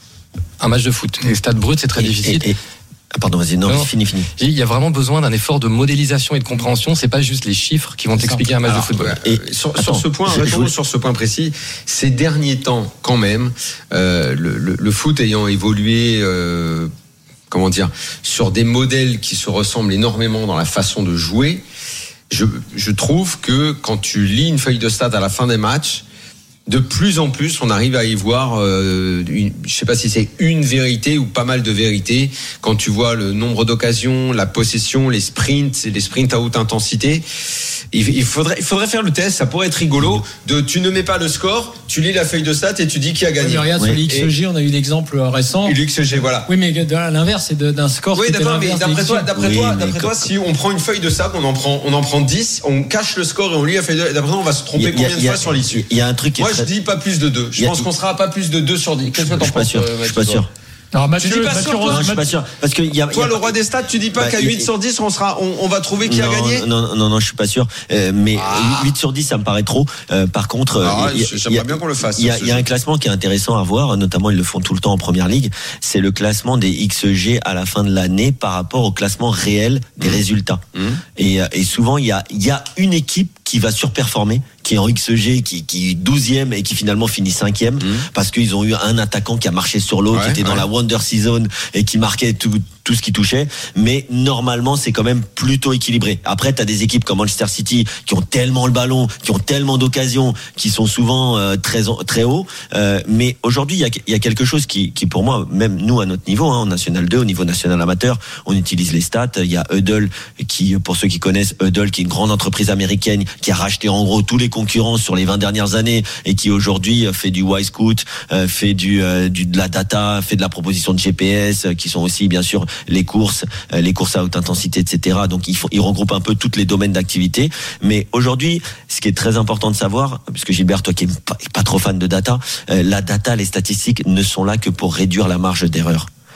un match de foot. Les stats bruts, c'est très et, difficile. Et, et... Ah pardon, vas-y, non, non, fini, fini. Il y a vraiment besoin d'un effort de modélisation et de compréhension. C'est pas juste les chiffres qui vont t'expliquer un match Alors, de football. Et sur, attends, sur ce point, retournons sur ce point précis. Ces derniers temps, quand même, euh, le, le, le foot ayant évolué. Euh, comment dire, sur des modèles qui se ressemblent énormément dans la façon de jouer, je, je trouve que quand tu lis une feuille de stats à la fin des matchs, de plus en plus, on arrive à y voir, euh, une, je sais pas si c'est une vérité ou pas mal de vérités. Quand tu vois le nombre d'occasions, la possession, les sprints, les sprints à haute intensité, il, il faudrait, il faudrait faire le test. Ça pourrait être rigolo. De, tu ne mets pas le score, tu lis la feuille de stats et tu dis qui a gagné. Oui, regarde, oui. Sur l'X G, on a eu l'exemple récent. L'X G, voilà. Oui, mais à l'inverse, c'est de, d'un score. Oui, qui d'accord, était mais d'après toi, d'après oui, toi, mais d'après comme... toi, si on prend une feuille de stats, on en prend, on en prend dix, on cache le score et on lit la feuille de, d'après toi, on va se tromper combien de fois sur l'issue? Il y a un truc qui est Moi, très... je dis pas plus de deux. Je pense qu'on sera à pas plus de deux sur dix. Qu'est-ce que t'en penses? Je suis pas sûr. Je suis pas sûr. Alors Mathieu, tu dis pas Mathieu sûr, Rose, toi, non, je suis pas sûr. Parce que y a, toi, y a... le roi des stats, tu dis pas bah, qu'à huit sur dix, on sera, on, on va trouver qui non, a gagné? Non, non, non, je suis pas sûr. Euh, mais ah. huit sur dix, ça me paraît trop. Euh, par contre, ah, y a, j'aimerais y a, bien qu'on le fasse. Il y a, y a un classement qui est intéressant à voir, notamment ils le font tout le temps en première ligue. C'est le classement des X G à la fin de l'année par rapport au classement réel des mmh. résultats. Mmh. Et, et souvent, il y a, il y a une équipe qui va surperformer, qui est en X G, qui, qui est douzième et qui finalement finit cinquième, mmh. parce qu'ils ont eu un attaquant qui a marché sur l'autre, ouais, qui était ouais. dans la Wonder Season et qui marquait tout, tout ce qui touchait. Mais normalement, c'est quand même plutôt équilibré. Après, t'as des équipes comme Manchester City qui ont tellement le ballon, qui ont tellement d'occasions, qui sont souvent euh, très très hauts. Euh, mais aujourd'hui, il y a, y a quelque chose qui, qui pour moi, même nous à notre niveau, hein, en National deux, au niveau national amateur, on utilise les stats. Il y a Huddle, qui, pour ceux qui connaissent Huddle, qui est une grande entreprise américaine, qui a racheté en gros tous les concurrents sur les vingt dernières années et qui aujourd'hui fait du Y-Scout, euh, fait du, euh, du de la data, fait de la proposition de G P S, euh, qui sont aussi bien sûr les courses, euh, les courses à haute intensité, et cetera. Donc ils, font, ils regroupent un peu tous les domaines d'activité. Mais aujourd'hui, ce qui est très important de savoir, puisque Gilbert, toi qui n'es pas, pas trop fan de data, euh, la data, les statistiques ne sont là que pour réduire la marge d'erreur.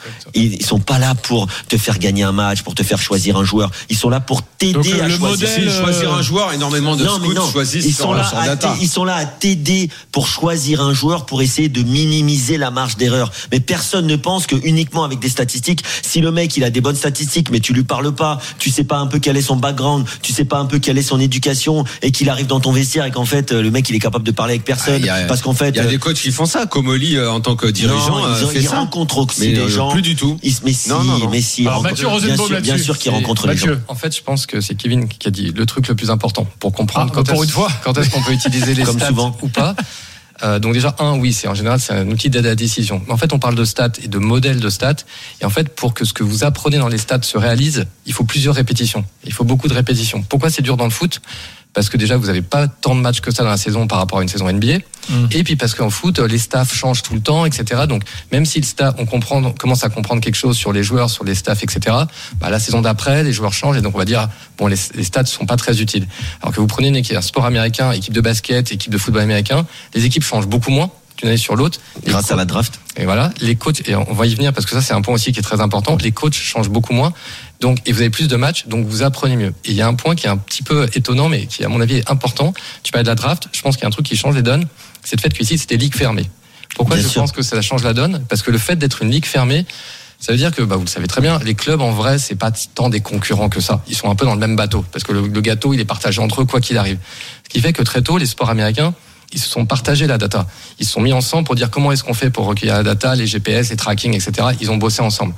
ils, ils sont pas là pour te faire gagner un match, pour te faire choisir un joueur. Ils sont là pour t'aider Donc, à le choisir. modèle, Si choisir un joueur, énormément de Non, mais scouts non. choisissent Ils sur, sont là sur à data. t'a- ils sont là à t'aider pour choisir un joueur, pour essayer de minimiser la marge d'erreur. Mais personne ne pense que uniquement avec des statistiques, si le mec il a des bonnes statistiques, mais tu lui parles pas, tu sais pas un peu quel est son background, tu sais pas un peu quelle est son éducation, et qu'il arrive dans ton vestiaire et qu'en fait le mec il est capable de parler avec personne, Ah, y a- parce qu'en fait Il y a des coachs qui font ça. Comoli, euh, en tant que dirigeant, non, euh, ils, fait ils ça. rencontrent aussi Mais des euh, gens. plus du tout. Ils, mais si, Non, non, non. mais si. Alors, rencontre- Mathieu bien Rosenbaum sûr, bien là-dessus. sûr qu'ils C'est- rencontrent les gens. Mathieu. En fait, je pense que c'est Kevin qui a dit le truc le plus important pour comprendre Ah, quand, pour est-ce, une fois. quand est-ce qu'on peut utiliser les Comme stats souvent. ou pas. Euh, donc déjà un, oui, c'est en général c'est un outil d'aide à la décision. Mais en fait, on parle de stats et de modèles de stats. Et en fait, pour que ce que vous apprenez dans les stats se réalise, il faut plusieurs répétitions. Il faut beaucoup de répétitions. Pourquoi c'est dur dans le foot ? Parce que déjà, vous n'avez pas tant de matchs que ça dans la saison par rapport à une saison N B A. Mmh. Et puis parce qu'en foot, les staffs changent tout le temps, et cetera. Donc même si le staff, on comprend, on commence à comprendre quelque chose sur les joueurs, sur les staffs, et cetera. Bah, la saison d'après, les joueurs changent et donc on va dire bon, les, les stats sont pas très utiles. Alors que vous prenez une équipe, un sport américain, équipe de basket, équipe de football américain, les équipes changent beaucoup moins d'une année sur l'autre. Grâce coachs, à la draft. Et voilà, les coachs, et on va y venir parce que ça c'est un point aussi qui est très important. Les coachs changent beaucoup moins. Donc, et vous avez plus de matchs, donc vous apprenez mieux. Et il y a un point qui est un petit peu étonnant, mais qui, à mon avis, est important. Tu parlais de la draft. Je pense qu'il y a un truc qui change les donnes. C'est le fait qu'ici, c'était ligue fermée. Pourquoi Bien je sûr. pense que ça change la donne? Parce que le fait d'être une ligue fermée, ça veut dire que, bah, vous le savez très bien, les clubs, en vrai, c'est pas tant des concurrents que ça. Ils sont un peu dans le même bateau. Parce que le, le gâteau, il est partagé entre eux, quoi qu'il arrive. Ce qui fait que très tôt, les sports américains, ils se sont partagés la data. Ils se sont mis ensemble pour dire comment est-ce qu'on fait pour recueillir la data, les G P S, les tracking, et cetera. Ils ont bossé ensemble.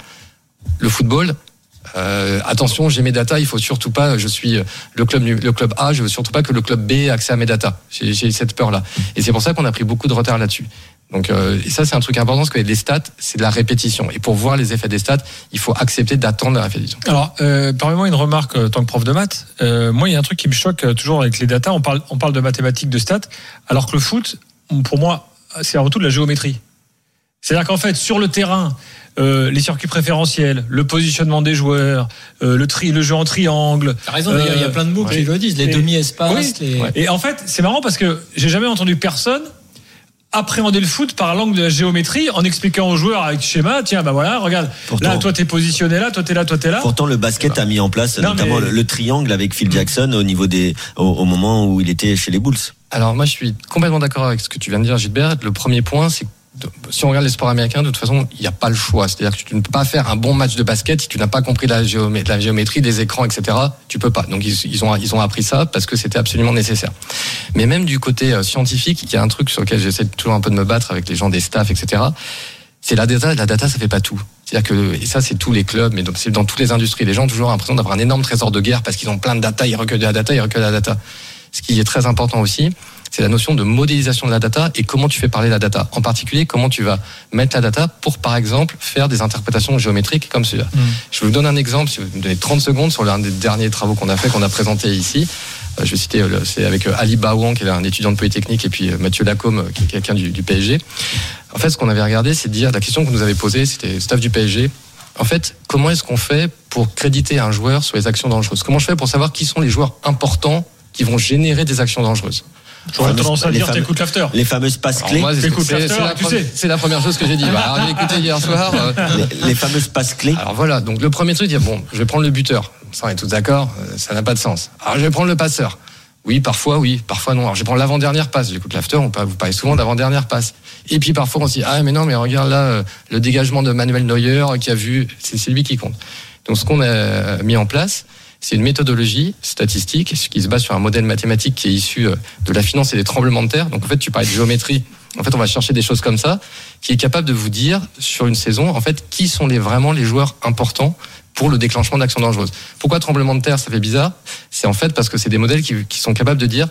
Le football, Euh, attention, j'ai mes datas, il faut surtout pas, je suis le club, le club A, je veux surtout pas que le club B ait accès à mes datas. J'ai, j'ai cette peur-là. Et c'est pour ça qu'on a pris beaucoup de retard là-dessus. Donc, euh, et ça, c'est un truc important, parce que les stats, c'est de la répétition. Et pour voir les effets des stats, il faut accepter d'attendre la répétition. Alors, euh, permets-moi une remarque, euh, tant que prof de maths. Euh, moi, il y a un truc qui me choque euh, toujours avec les datas. On parle, on parle de mathématiques, de stats, alors que le foot, pour moi, c'est avant tout de la géométrie. C'est-à-dire qu'en fait, sur le terrain, euh, les circuits préférentiels, le positionnement des joueurs, euh, le, tri, le jeu en triangle. T'as raison, d'ailleurs, il y a plein de mots ouais. qui le disent, les Et- demi-espaces. Oui. Les... Ouais. Et en fait, c'est marrant parce que j'ai jamais entendu personne appréhender le foot par l'angle de la géométrie en expliquant aux joueurs avec schéma, tiens, bah voilà, regarde, Pourtant- là, toi, t'es positionné là, toi, t'es là, toi, t'es là. Pourtant, le basket a mis en place Non, notamment mais- le, le triangle avec Phil Jackson au niveau des, au, au moment où il était chez les Bulls. Alors, moi, je suis complètement d'accord avec ce que tu viens de dire, Gilbert. Le premier point, c'est que si on regarde les sports américains, de toute façon, il n'y a pas le choix. C'est-à-dire que tu ne peux pas faire un bon match de basket si tu n'as pas compris la, géomé- la géométrie des écrans, et cetera. Tu peux pas. Donc, ils, ils, ont, ils ont appris ça parce que c'était absolument nécessaire. Mais même du côté euh, scientifique, il y a un truc sur lequel j'essaie toujours un peu de me battre avec les gens des staffs, et cetera. C'est la data. La data, ça fait pas tout. C'est-à-dire que, et ça, c'est tous les clubs, mais donc c'est dans toutes les industries. Les gens ont toujours l'impression d'avoir un énorme trésor de guerre parce qu'ils ont plein de data, ils recueillent de la data, ils recueillent de la data. Ce qui est très important aussi, c'est la notion de modélisation de la data et comment tu fais parler la data. En particulier, comment tu vas mettre la data pour, par exemple, faire des interprétations géométriques comme celui-là. Mmh. Je vous donne un exemple, si vous me donnez trente secondes sur l'un des derniers travaux qu'on a fait, qu'on a présenté ici. Euh, je vais citer, euh, c'est avec euh, Ali Baouan, qui est un étudiant de Polytechnique, et puis euh, Mathieu Lacombe, euh, qui est quelqu'un du, du P S G. En fait, ce qu'on avait regardé, c'est de dire, la question qu'on nous avait posée, c'était le staff du P S G. En fait, comment est-ce qu'on fait pour créditer un joueur sur les actions dangereuses? Comment je fais pour savoir qui sont les joueurs importants qui vont générer des actions dangereuses? J'aurais tendance à les dire, fameux- t'écoutes l'after. Les fameuses passes Alors clés. moi, c'est, T'écoutes c'est, l'after, c'est la tu pre- sais. c'est la première chose que j'ai dit. Bah, alors, j'ai écouté hier soir. euh, les, les fameuses passes clés. Alors voilà, donc le premier truc, dire bon, je vais prendre le buteur. Ça, on est tous d'accord, euh, ça n'a pas de sens. Alors je vais prendre le passeur. Oui, parfois oui, parfois non. Alors je vais prendre l'avant-dernière passe. J'écoute l'after, on parle, vous parlez souvent d'avant-dernière passe. Et puis parfois on se dit ah mais non mais regarde là euh, le dégagement de Manuel Neuer euh, qui a vu, c'est, c'est lui qui compte. Donc ce qu'on a mis en place, c'est une méthodologie statistique qui se base sur un modèle mathématique qui est issu euh, de la finance et des tremblements de terre. Donc en fait tu parlais de géométrie. En fait on va chercher des choses comme ça qui est capable de vous dire sur une saison en fait qui sont les vraiment les joueurs importants pour le déclenchement d'actions dangereuses. Pourquoi tremblement de terre, ça fait bizarre? C'est en fait parce que c'est des modèles qui, qui sont capables de dire,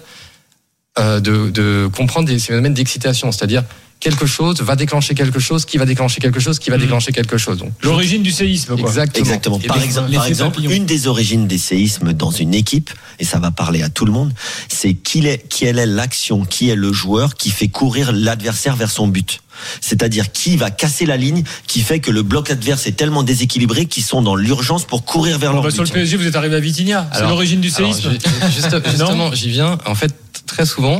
euh, de, de comprendre des phénomènes d'excitation, c'est-à-dire quelque chose va déclencher quelque chose, qui va déclencher quelque chose, qui va déclencher quelque chose. Donc, L'origine du séisme, quoi. exactement. Exactement. Et Par donc, exemple, l'effet par exemple papillon. une des origines des séismes dans une équipe, et ça va parler à tout le monde, c'est qui est, quelle est l'action, qui est le joueur qui fait courir l'adversaire vers son but. C'est-à-dire qui va casser la ligne, qui fait que le bloc adverse est tellement déséquilibré qu'ils sont dans l'urgence pour courir vers Bon, leur bah, but. sur le P S G, vous êtes arrivé à Vitinha. C'est Alors- l'origine du alors, séisme. ju- juste- justement, j'y viens. En fait, très souvent,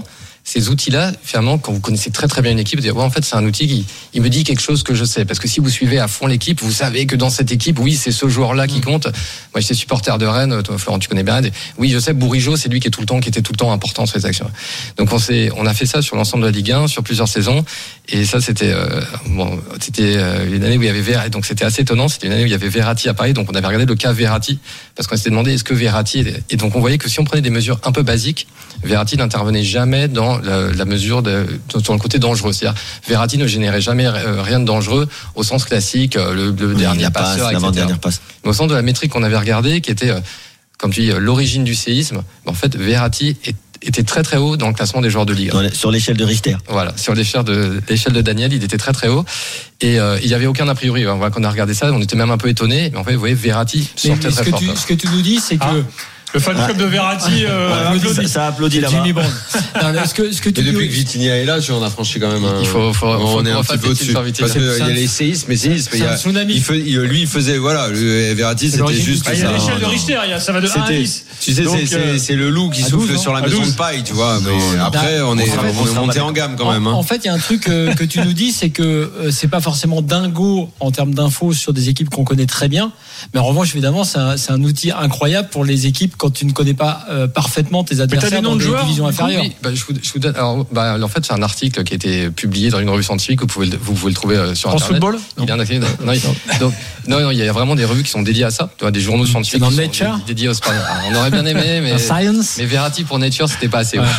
ces outils-là, finalement, quand vous connaissez très très bien une équipe, vous dites, ouais, en fait, c'est un outil qui il me dit quelque chose que je sais. Parce que si vous suivez à fond l'équipe, vous savez que dans cette équipe, oui, c'est ce joueur-là qui compte. Moi, j'étais supporter de Rennes, toi, Florent, tu connais bien. Oui, je sais, Bourigeaud, c'est lui qui est tout le temps, qui était tout le temps important sur les actions. Donc, on s'est, on a fait ça sur l'ensemble de la Ligue un, sur plusieurs saisons. Et ça, c'était, euh, bon, c'était une année où il y avait Verratti. Donc, c'était assez étonnant. C'était une année où il y avait Verratti à Paris. Donc, on avait regardé le cas Verratti. Parce qu'on s'était demandé, est-ce que Verratti, et donc, on voyait que si on prenait des mesures un peu basiques, Verratti n'intervenait jamais dans la, la mesure de, sur le côté dangereux. C'est-à-dire, Verratti ne générait jamais rien de dangereux au sens classique, le, le oui, dernier passeur, et cetera. Passe. Mais au sens de la métrique qu'on avait regardée, qui était, comme tu dis, l'origine du séisme, en fait, Verratti est était très très haut dans le classement des joueurs de Ligue un. Sur l'échelle de Richter. Voilà, sur l'échelle de l'échelle de Daniel, il était très très haut et euh, il y avait aucun a priori. Quand on a regardé ça, on était même un peu étonné. Mais en fait, vous voyez, Verratti sortait mais très ce fort. Que tu, ce que tu nous dis, c'est ah. que le fan club de Verratti euh, ouais, applaudit. Ça, ça applaudit là-bas. Jimmy Bond. Non, ce que, ce que tu et depuis que Vitinha est là, on a franchi quand même un... Il faut, faut, on faut est un petit peu au-dessus. Parce qu'il y a les séismes, mais séismes. Il y a, il fait, il, lui, il faisait, voilà, le Verratti, c'était juste. Il y a l'échelle de Richter, ça va de un à dix. Tu sais, c'est, c'est, c'est le loup qui souffle douze, sur la maison de paille, tu vois. Mais après, on est, on est monté en gamme quand même. En fait, il y a un truc que tu nous dis, c'est que c'est pas forcément dingo en termes d'infos sur des équipes qu'on connaît très bien. Mais en revanche, évidemment, c'est un, c'est un outil incroyable pour les équipes quand tu ne connais pas euh, parfaitement tes adversaires dans les divisions inférieures. Oui, bah, je, vous, je vous donne. Alors, bah, en fait, c'est un article qui a été publié dans une revue scientifique. Vous pouvez, vous pouvez le trouver euh, sur France Internet. Football. Il y a un, non, il, donc, non, non, il y a vraiment des revues qui sont dédiées à ça. Tu vois, des journaux scientifiques. Dans qui Nature. sont dédiés au sport. On aurait bien aimé, mais. Science. Mais Verratti pour Nature, c'était pas assez. Ouais.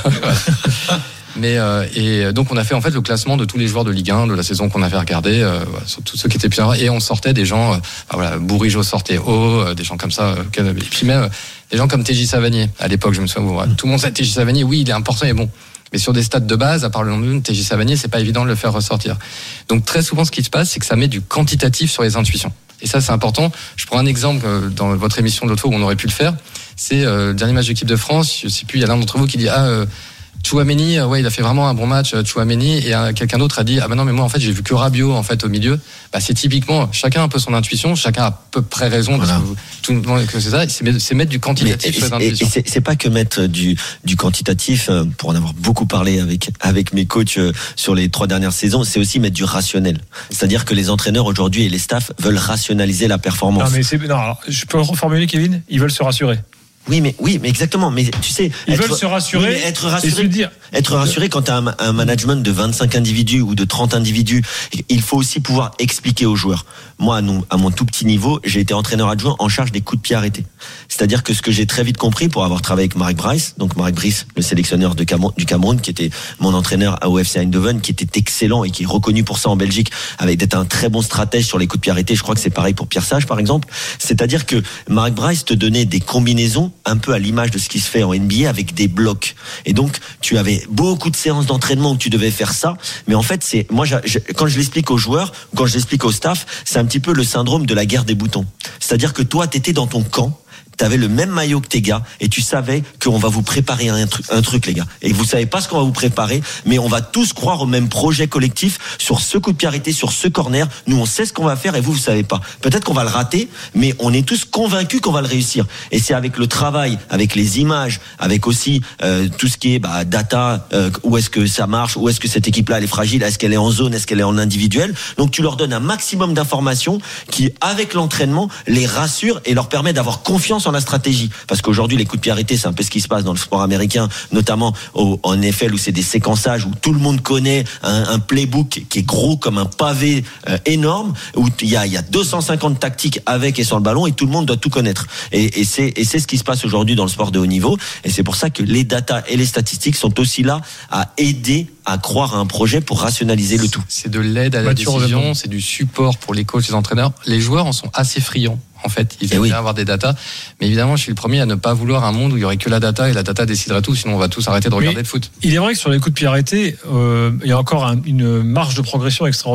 Mais euh, et donc on a fait en fait le classement de tous les joueurs de Ligue un de la saison qu'on avait regardé, euh, sur tous ceux qui étaient bien, et on sortait des gens, euh, voilà, Bourigeaud sortait haut, euh, des gens comme ça, euh, et puis même euh, des gens comme T J Savanier. À l'époque, je me souviens, voilà, tout le monde sait T J Savanier, oui, il est important et bon. Mais sur des stats de base, à part le nom de T J Savanier, c'est pas évident de le faire ressortir. Donc très souvent, ce qui se passe, c'est que ça met du quantitatif sur les intuitions. Et ça, c'est important. Je prends un exemple dans votre émission de l'autre fois où on aurait pu le faire. C'est euh, le dernier match de l'équipe de France. Je sais plus, il y a l'un d'entre vous qui dit ah. Euh, Tchouaméni, ouais, il a fait vraiment un bon match, Tchouaméni, et euh, quelqu'un d'autre a dit ah ben non mais moi en fait j'ai vu que Rabiot en fait au milieu. Bah c'est typiquement chacun a un peu son intuition, chacun a à peu près raison voilà. Parce que tout le monde que c'est ça, c'est, c'est mettre du quantitatif sur les intuitions. Et c'est, c'est pas que mettre du du quantitatif, pour en avoir beaucoup parlé avec avec mes coachs sur les trois dernières saisons, c'est aussi mettre du rationnel. C'est-à-dire que les entraîneurs aujourd'hui et les staffs veulent rationaliser la performance. Non mais c'est non, alors, je peux reformuler Kevin, ils veulent se rassurer. Oui, mais oui, mais exactement. Mais tu sais, ils être, veulent se rassurer. Oui, être rassuré, dire. être rassuré quand tu as un, un management de vingt-cinq individus ou de trente individus, il faut aussi pouvoir expliquer aux joueurs. Moi, à, nous, à mon tout petit niveau, j'ai été entraîneur adjoint en charge des coups de pied arrêtés. C'est-à-dire que ce que j'ai très vite compris pour avoir travaillé avec Marc Bryce, donc Marc Bryce, le sélectionneur de Cameroun, du Cameroun, qui était mon entraîneur à O F C Eindhoven, qui était excellent et qui est reconnu pour ça en Belgique, avec d'être un très bon stratège sur les coups de pied arrêtés. Je crois que c'est pareil pour Pierre Sage, par exemple. C'est-à-dire que Marc Bryce te donnait des combinaisons un peu à l'image de ce qui se fait en N B A avec des blocs. Et donc, tu avais beaucoup de séances d'entraînement où tu devais faire ça. Mais en fait, c'est, moi, je, je, quand je l'explique aux joueurs, quand je l'explique au staff, c'est un petit peu le syndrome de la guerre des boutons. C'est-à-dire que toi, t'étais dans ton camp, t'avais le même maillot que tes gars et tu savais qu'on va vous préparer un truc, un truc les gars. Et vous savez pas ce qu'on va vous préparer, mais on va tous croire au même projet collectif sur ce coup de pied arrêté, sur ce corner. Nous, on sait ce qu'on va faire et vous, vous savez pas. Peut-être qu'on va le rater, mais on est tous convaincus qu'on va le réussir. Et c'est avec le travail, avec les images, avec aussi euh, tout ce qui est bah, data, euh, où est-ce que ça marche, où est-ce que cette équipe-là elle est fragile, est-ce qu'elle est en zone, est-ce qu'elle est en individuel. Donc tu leur donnes un maximum d'informations qui, avec l'entraînement, les rassure et leur permet d'avoir confiance en la stratégie. Parce qu'aujourd'hui, les coups de pied arrêtés, c'est un peu ce qui se passe dans le sport américain, notamment au, en N F L où c'est des séquençages où tout le monde connaît un, un playbook qui est gros comme un pavé euh, énorme, où il y a, il y a deux cent cinquante tactiques avec et sans le ballon et tout le monde doit tout connaître. Et, et, c'est, et c'est ce qui se passe aujourd'hui dans le sport de haut niveau. Et c'est pour ça que les datas et les statistiques sont aussi là à aider à croire à un projet pour rationaliser le tout. C'est de l'aide à la décision, c'est du support pour les coachs et les entraîneurs. Les joueurs en sont assez friands. En fait, ils aiment oui. bien avoir des datas. Mais évidemment, je suis le premier à ne pas vouloir un monde où il y aurait que la data et la data déciderait tout, sinon on va tous arrêter de regarder mais le foot. Il est vrai que sur les coups de pied arrêtés, euh, il y a encore un, une marge de progression extraordinaire.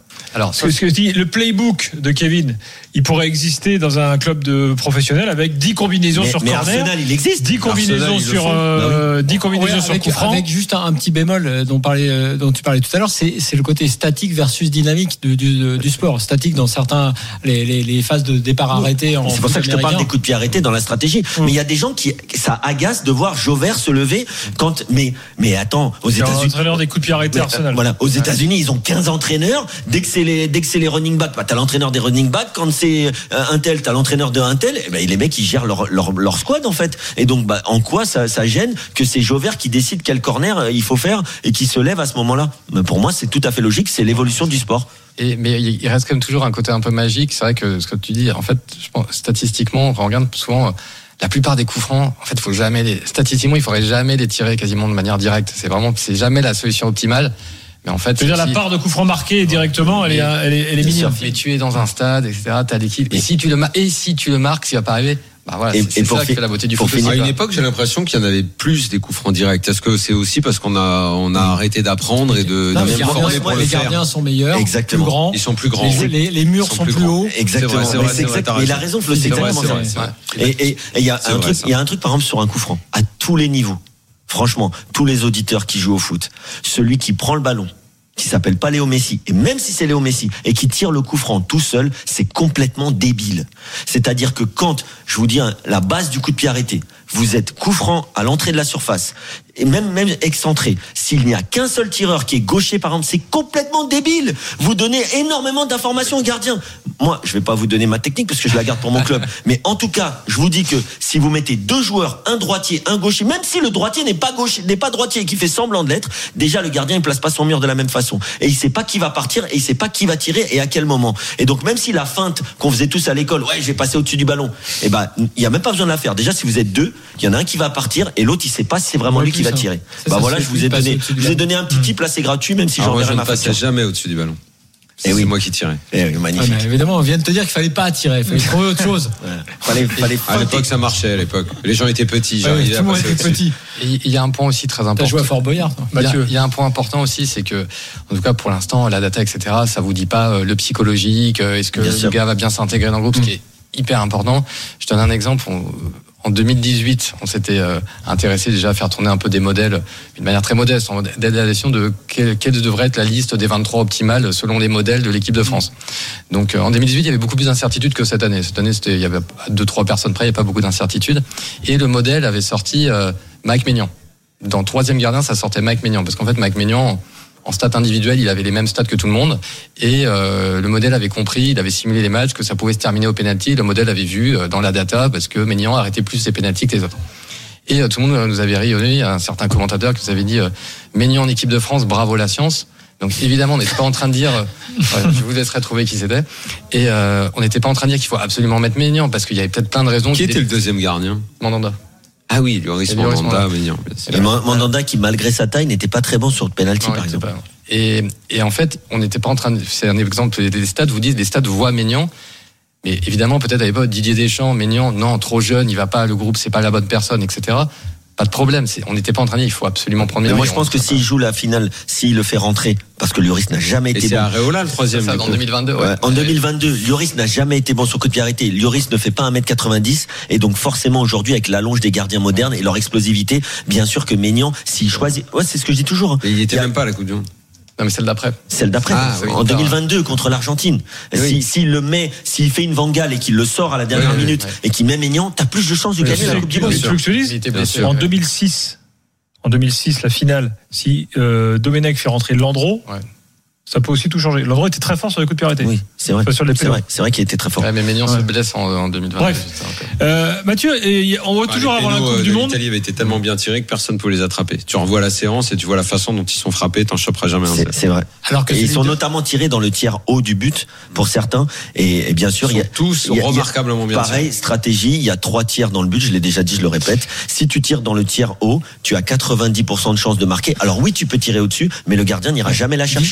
Alors, Ce que, ce que je dis, le playbook de Kevin, il pourrait exister dans un club de professionnel avec dix combinaisons mais, sur mais corner. Arsenal, il existe. dix combinaisons Arsenal, sur, bah euh, dix combinaisons Ouais, sur avec, coup franc. avec juste un, un petit bémol euh, dont, parlait, euh, dont tu parlais tout à l'heure, c'est, c'est le côté statique versus dynamique de, du, de, du sport. Statique dans certains les, les, les phases de départ arrêtées. En C'est pour ça que je te parle des coups de pied arrêtés dans la stratégie. Mmh. Mais il y a des gens qui, ça agace de voir Jauvert se lever quand, mais, mais attends, aux C'est un États-Unis. entraîneur des coups de pied arrêtés Mais, Arsenal. euh, Voilà, aux États-Unis, ils ont quinze entraîneurs. Dès que c'est les, dès que c'est les running backs, bah, t'as l'entraîneur des running backs. Quand c'est euh, un tel, t'as l'entraîneur de un tel. Et ben, les mecs, ils gèrent leur, leur, leur squad, en fait. Et donc, bah, en quoi ça, ça gêne que c'est Jauvert qui décide quel corner euh, il faut faire et qui se lève à ce moment-là? Mais pour moi, c'est tout à fait logique. C'est l'évolution du sport. Et, mais il reste quand même toujours un côté un peu magique. C'est vrai que ce que tu dis, en fait, je pense, statistiquement, on regarde souvent la plupart des coups francs. En fait, faut jamais les, statistiquement, il faudrait jamais les tirer quasiment de manière directe. C'est vraiment, c'est jamais la solution optimale. Mais en fait, C'est-à-dire si, la part de coups francs marqués directement, elle est, elle est, elle est minime. mais tu es dans un stade, et cetera. T'as l'équipe. Et si tu le mar- et si tu le marques, ce qui va pas arriver. Bah voilà, Et- c'est, c'est et pour ça fi- qui fait la beauté du pour foot. finir- À aussi, une quoi. époque, j'ai l'impression qu'il y en avait plus des coups francs directs. Est-ce que c'est aussi parce qu'on a on a arrêté d'apprendre et de, Non, de mais se les former gardiens, pour le les faire? gardiens sont meilleurs, Exactement. plus grands. Ils sont plus grands. Les, les, les murs Ils sont sont plus plus grands. hauts. Exactement. C'est vrai, c'est Mais vrai, c'est vrai, exact- t'as mais il a raison. raison, Flo, c'est C'est vrai, exactement c'est ça. vrai, c'est vrai. Et et- et il y a C'est un vrai, truc, ça. il y a un truc par exemple sur un coup franc, à tous les niveaux. Franchement, tous les auditeurs qui jouent au foot, celui qui prend le ballon, qui s'appelle pas Léo Messi, et même si c'est Léo Messi, et qui tire le coup franc tout seul, c'est complètement débile. C'est-à-dire que quand, je vous dis, hein, la base du coup de pied arrêté, vous êtes coup franc à l'entrée de la surface, et même, même excentré, s'il n'y a qu'un seul tireur qui est gaucher, par exemple, c'est complètement débile. Vous donnez énormément d'informations au gardien. Moi, je vais pas vous donner ma technique parce que je la garde pour mon club. Mais en tout cas, je vous dis que si vous mettez deux joueurs, un droitier, un gaucher, même si le droitier n'est pas gaucher, n'est pas droitier et qui fait semblant de l'être, déjà le gardien il place pas son mur de la même façon. Et il sait pas qui va partir et il sait pas qui va tirer et à quel moment. Et donc même si la feinte qu'on faisait tous à l'école, ouais, j'ai passé au-dessus du ballon, et ben il y a même pas besoin de la faire. Déjà si vous êtes deux, il y en a un qui va partir et l'autre il sait pas si c'est vraiment Ouais, hein. lui qui va plus, tirer. ça, Bah ça voilà, se je fait vous plus ai de passer donné, au-dessus du je vous ai ballon. donné un petit tip là, c'est gratuit même si Alors moi, je j'enverrai ne ma passais facture. jamais au-dessus du ballon. C'est Eh oui. moi qui tirais. Eh oui, Ouais, magnifique. mais évidemment, on vient de te dire qu'il fallait pas tirer, il fallait trouver autre chose. Ouais. Fallait, fallait À feinter. l'époque, ça marchait. À l'époque, les gens étaient petits. Ouais, j'arrivais tout à le monde passer était au-dessus. petit. Et il y a un point aussi très important. T'as joué à Fort Boyard, toi. Il y, a, Mathieu. il y a un point important aussi, c'est que, en tout cas pour l'instant, la data, et cetera, ça vous dit pas euh, le psychologique, euh, est-ce que Bien le sûr. gars va bien s'intégrer dans le groupe, ce qui est hyper important. Je donne un exemple. On- en deux mille dix-huit, on s'était euh, intéressé déjà à faire tourner un peu des modèles, d'une manière très modeste, en d'évaluation de quelle, quelle devrait être la liste des vingt-trois optimales selon les modèles de l'équipe de France. Donc euh, en deux mille dix-huit, il y avait beaucoup plus d'incertitudes que cette année. Cette année, c'était, il y avait deux, trois personnes près, il n'y avait pas beaucoup d'incertitudes. Et le modèle avait sorti euh, Mike Maignan. Dans troisième gardien, ça sortait Mike Maignan, parce qu'en fait, Mike Maignan, en stats individuels, il avait les mêmes stats que tout le monde, et euh, le modèle avait compris, il avait simulé les matchs, que ça pouvait se terminer au penalty. Le modèle avait vu euh, dans la data, parce que Maignan arrêtait plus ses penaltys que les autres. Et euh, tout le monde nous avait rayonné. Il y a un certain commentateur qui nous avait dit euh, Maignan en équipe de France, bravo la science. Donc évidemment, on n'était pas en train de dire, euh, ouais, je vous laisserai trouver qui c'était, et euh, on n'était pas en train de dire qu'il faut absolument mettre Maignan, parce qu'il y avait peut-être plein de raisons. Qui était le deuxième gardien? Mandanda. Ah oui, Lloris Et Lloris Mandanda, Mandanda. Maignan, bien sûr. Et Man- Mandanda qui malgré sa taille n'était pas très bon sur le penalty Non, par il était exemple. pas- Et, et en fait, on n'était pas en train de. C'est un exemple des stats. Vous dites, les stats voient Maignan. Mais évidemment, peut-être à l'époque, Didier Deschamps, Maignan, non, trop jeune, il va pas, le groupe, c'est pas la bonne personne, et cetera. Pas de problème. C'est, on n'était pas en train de dire, il faut absolument prendre Mais Maignan. moi Et je on- pense que s'il joue la finale, s'il le fait rentrer, parce que Lloris n'a jamais Et été c'est bon. Areola le troisième. ça, du en coup. deux mille vingt-deux, ouais. Ouais, en deux mille vingt-deux, Lloris n'a jamais été bon sur coup de pied arrêté. Lloris ne fait pas un mètre quatre-vingt-dix et donc forcément aujourd'hui avec l'allonge des gardiens modernes et leur explosivité, bien sûr que Maignan, s'il choisit, ouais c'est ce que je dis toujours. hein. Et il était Il y a- même pas à la Coupe du Monde. Non, mais celle d'après. Celle d'après, Ah, oui, en hyper, deux mille vingt-deux contre l'Argentine. Oui. Si, s'il le met, s'il fait une Van Gaal et qu'il le sort à la dernière Oui, oui, minute oui. et qu'il met Maignan, t'as plus de chances de Mais gagner tu la sais- Coupe du mais Monde. tu veux que je te dise Il était Bien blessé. sûr. En deux mille six, en deux mille six, la finale, si euh, Domenech fait rentrer Landreau, Ouais. ça peut aussi tout changer. Landreau était très fort sur les coups de pied arrêtés. Oui, c'est vrai. Pas sur les C'est pénaux. vrai, c'est vrai qu'il était très fort. Ouais, mais Maignan Ouais. se blesse en, en deux mille vingt. Bref. Euh, Mathieu, et on voit Ah, toujours les avant la pénaux, Coupe euh, du de Monde. l'Italie avaient été tellement bien tirés que personne ne pouvait les attraper. Tu revois la séance et tu vois la façon dont ils sont frappés, t'en choperas jamais un C'est, seul. c'est vrai. Alors que Et ils celui sont de- notamment tirés dans le tiers haut du but pour certains. Et, et bien sûr, Ils il y a sont tous il y a- il y a- remarquablement bien Pareil, stratégie, il y a trois tiers dans le but, je l'ai déjà dit, je le répète. Si tu tires dans le tiers haut, tu as quatre-vingt-dix pour cent de chances de marquer. Alors oui, tu peux tirer au-dessus, mais le gardien n'ira jamais la chercher. Di Biagio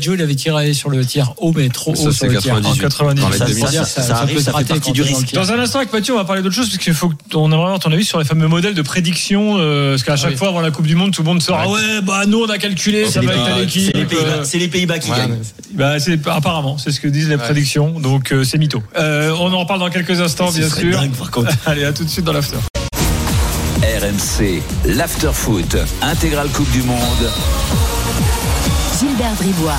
Baggio, il avait tiré sur le tir haut, mais trop haut Ça, sur le tir. En quatre-vingt-dix. Dans les Ça, deux mille ça, dix. ça, Ça- ça ça arrive, peut ça se fait rater partie quand du on est dans le risque. tir. Dans un instant avec Mathieu, on va parler d'autre chose parce qu'il faut qu'on aimerait avoir ton avis sur les fameux modèles de prédiction. euh, parce qu'à chaque oui. fois avant la Coupe du Monde, tout le monde sort. Ah ouais, bah nous on a calculé, ça C'est va les être à Pays-Bas- l'équipe. c'est les Pays-Bas- euh, c'est les Pays-Bas qui Ouais, gagnent. mais- Bah, c'est, apparemment, c'est ce que disent les prédictions. Donc euh, c'est mytho. Euh, on en reparle dans quelques instants, Ce bien serait sûr. dingue, par contre. Allez, à tout de suite dans l'after. R M C, l'Afterfoot, intégrale Coupe du Monde. Gilbert Bribois.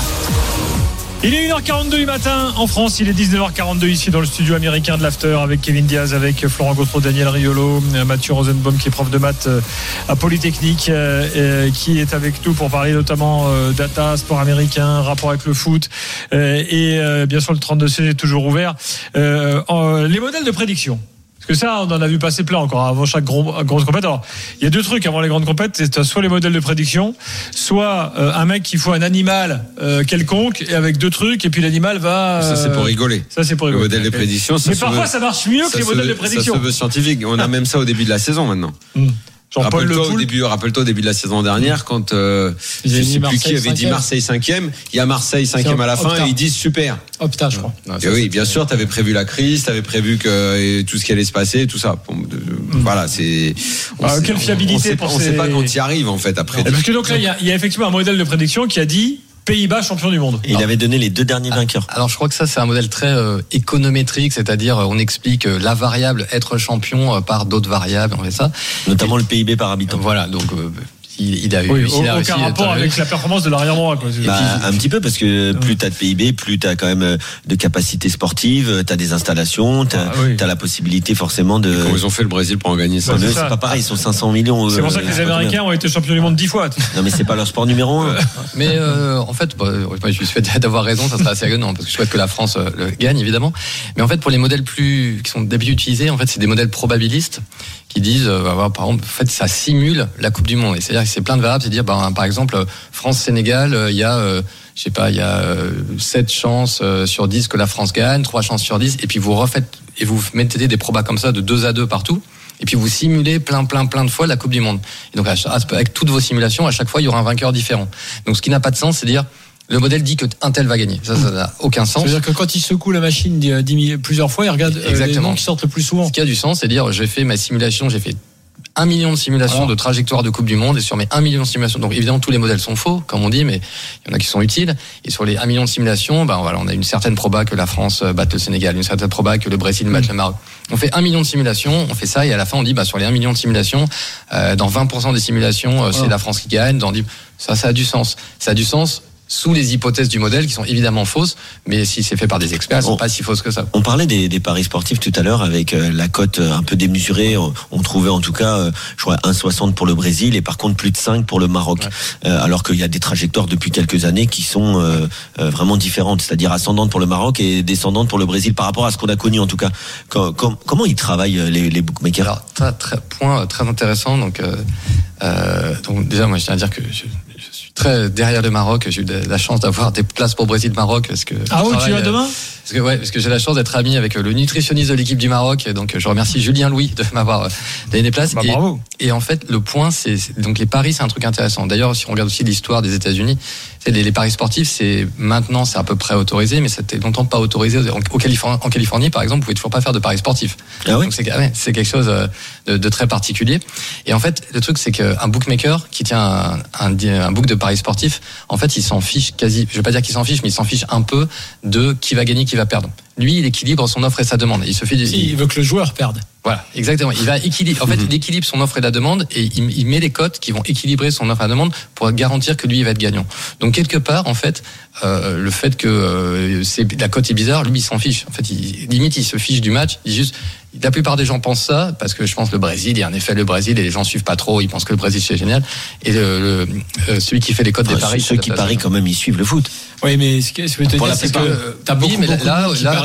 Il est une heure quarante-deux du matin en France, il est dix-neuf heures quarante-deux ici dans le studio américain de l'After avec Kevin Diaz, avec Florent Gautreau, Daniel Riolo, Mathieu Rosenbaum qui est prof de maths à Polytechnique, euh, qui est avec nous pour parler notamment euh, data, sport américain, rapport avec le foot euh, et euh, bien sûr le trente-deux C est toujours ouvert. Euh, en, les modèles de prédiction. Parce que ça, on en a vu passer plein encore avant chaque gros, grosse compète. Alors, il y a deux trucs avant les grandes compètes. C'est soit les modèles de prédiction, soit euh, un mec qui faut un animal euh, quelconque et avec deux trucs, et puis l'animal va. Ça, c'est pour euh, rigoler. Ça, c'est pour Le rigoler. modèle de prédiction, ça Mais se parfois, veut- ça marche mieux que ça les se modèles de veut- prédiction. Ça se veut scientifique. On a même ça au début de la saison maintenant. Mmh. Jean-Paul Le Rappelle-toi au Poul. début, rappelle-toi au début de la saison dernière quand euh, Ils je avaient sais dit plus qui Marseille avait dit cinquième. Marseille cinquième. Il y a Marseille cinquième à la fin Opta. et ils disent super. Opta, je crois. Non, Et ça, oui, c'est- bien sûr, t'avais prévu la crise, t'avais prévu que et tout ce qui allait se passer, tout ça. Bon, de- de- Voilà, c'est. on Ah, sait- quelle on- fiabilité on sait, pour pas- on sait ces- pas quand il arrive en fait après. Et parce que donc là, il y, a, il y a effectivement un modèle de prédiction qui a dit Pays-Bas champion du monde. Et il avait donné les deux derniers vainqueurs. Alors je crois que ça c'est un modèle très euh, économétrique, c'est-à-dire euh, on explique euh, la variable être champion euh, par d'autres variables, on fait ça. Notamment le P I B par habitant. Voilà, donc euh, il, il a eu Oui, il a réussi aucun à rapport être- avec la performance de l'arrière droit. Quoi. Bah, un petit peu parce que plus t'as de P I B, plus t'as quand même euh, de capacités sportives, t'as des installations, t'as Ah, oui. t'as la possibilité forcément de. Comment ils ont fait le Brésil pour en gagner ça Ouais, c'est mais ça. c'est pas pareil, ils sont cinq cents millions. C'est pour ça que les Américains ont été champions du monde dix fois. Non mais c'est pas leur sport numéro un. Mais euh, en fait, bah, moi, je lui souhaite d'avoir raison, ça serait assez étonnant parce que je souhaite que la France euh, le gagne évidemment. Mais en fait, pour les modèles plus qui sont d'habitude utilisés, en fait, c'est des modèles probabilistes qui disent, euh, bah, par exemple, en fait, ça simule la Coupe du Monde. Et c'est-à-dire que c'est plein de variables, c'est dire, bah, par exemple, France-Sénégal, euh, il y a euh, je sais pas, il y a euh, sept chances euh, sur dix que la France gagne, trois chances sur dix, et puis vous refaites et vous mettez des probas comme ça de deux à deux partout. Et puis vous simulez plein, plein, plein de fois la Coupe du Monde. Et donc avec toutes vos simulations, à chaque fois, il y aura un vainqueur différent. Donc ce qui n'a pas de sens, c'est dire le modèle dit que un tel va gagner. Ça, ça n'a aucun sens. C'est-à-dire que quand il secoue la machine dix- dix mille- plusieurs fois, il regarde euh, les Exactement. noms qui sortent le plus souvent. Ce qui a du sens, c'est dire j'ai fait ma simulation, j'ai fait un million de simulations Alors. de trajectoire de Coupe du Monde, et sur mes un million de simulations, donc évidemment tous les modèles sont faux, comme on dit, mais il y en a qui sont utiles. Et sur les un million de simulations, ben voilà, on a une certaine proba que la France batte le Sénégal, une certaine proba que le Brésil batte le Maroc. On fait un million de simulations, on fait ça, et à la fin on dit bah sur les un million de simulations, euh, dans vingt pour cent des simulations, euh, c'est Oh. la France qui gagne. Dans dix ça, ça a du sens. Ça a du sens sous les hypothèses du modèle qui sont évidemment fausses, mais si c'est fait par des experts, elles sont Bon. pas si fausses que ça. On parlait des, des paris sportifs tout à l'heure avec euh, la cote euh, un peu démesurée. On, on trouvait en tout cas, euh, je crois, un virgule soixante pour le Brésil et par contre plus de cinq pour le Maroc. Ouais. Euh, alors qu'il y a des trajectoires depuis quelques années qui sont euh, euh, vraiment différentes, c'est-à-dire ascendantes pour le Maroc et descendantes pour le Brésil par rapport à ce qu'on a connu en tout cas. Com- com- comment ils travaillent euh, les, les bookmakers? Alors, très, très, point très intéressant. Donc, euh, euh, donc déjà, moi, je tiens à dire que je, je suis très derrière le Maroc. J'ai eu de, la chance d'avoir des places pour Brésil-Maroc parce que. Ah oui, je tu travaille, vas demain euh, parce que, ouais, parce que j'ai la chance d'être ami avec le nutritionniste de l'équipe du Maroc. Et donc, je remercie Julien Louis de m'avoir euh, donné des places. Bah, et, bravo. et en fait, le point, c'est c'est- donc les paris, c'est un truc intéressant. D'ailleurs, si on regarde aussi l'histoire des États-Unis, c'est les, les paris sportifs, c'est maintenant, c'est à peu près autorisé, mais c'était longtemps pas autorisé. En, au Californie, en Californie, par exemple, vous pouvez toujours pas faire de paris sportifs. Ah oui. Donc c'est ouais, c'est quelque chose euh, de, de très particulier. Et en fait, le truc, c'est qu'un bookmaker qui tient un, un, un book de paris sportifs, en fait, il s'en fiche quasi. Je vais pas dire qu'il s'en fiche, mais il s'en fiche un peu de qui va gagner, qui va perdre. Lui, il équilibre son offre et sa demande. Il se fait. Si, il veut que le joueur perde. Voilà, exactement. Il va équilibrer. En fait, il équilibre son offre et la demande et il, il met les cotes qui vont équilibrer son offre et la demande pour garantir que lui il va être gagnant. Donc quelque part, en fait, euh, le fait que euh, c'est la cote est bizarre, lui il s'en fiche. En fait, il, limite il se fiche du match. Il juste. La plupart des gens pensent ça parce que je pense le Brésil, il y a un effet le Brésil et les gens suivent pas trop. Ils pensent que le Brésil c'est génial. Et le, le, euh, celui qui fait les cotes Enfin, des paris, ceux qui parient quand même, ils suivent le foot. Oui, mais ce que ce que je veux te Pour dire, la c'est que plupart. euh, t'as Oui, beaucoup, mais beaucoup là- de monde qui là, parie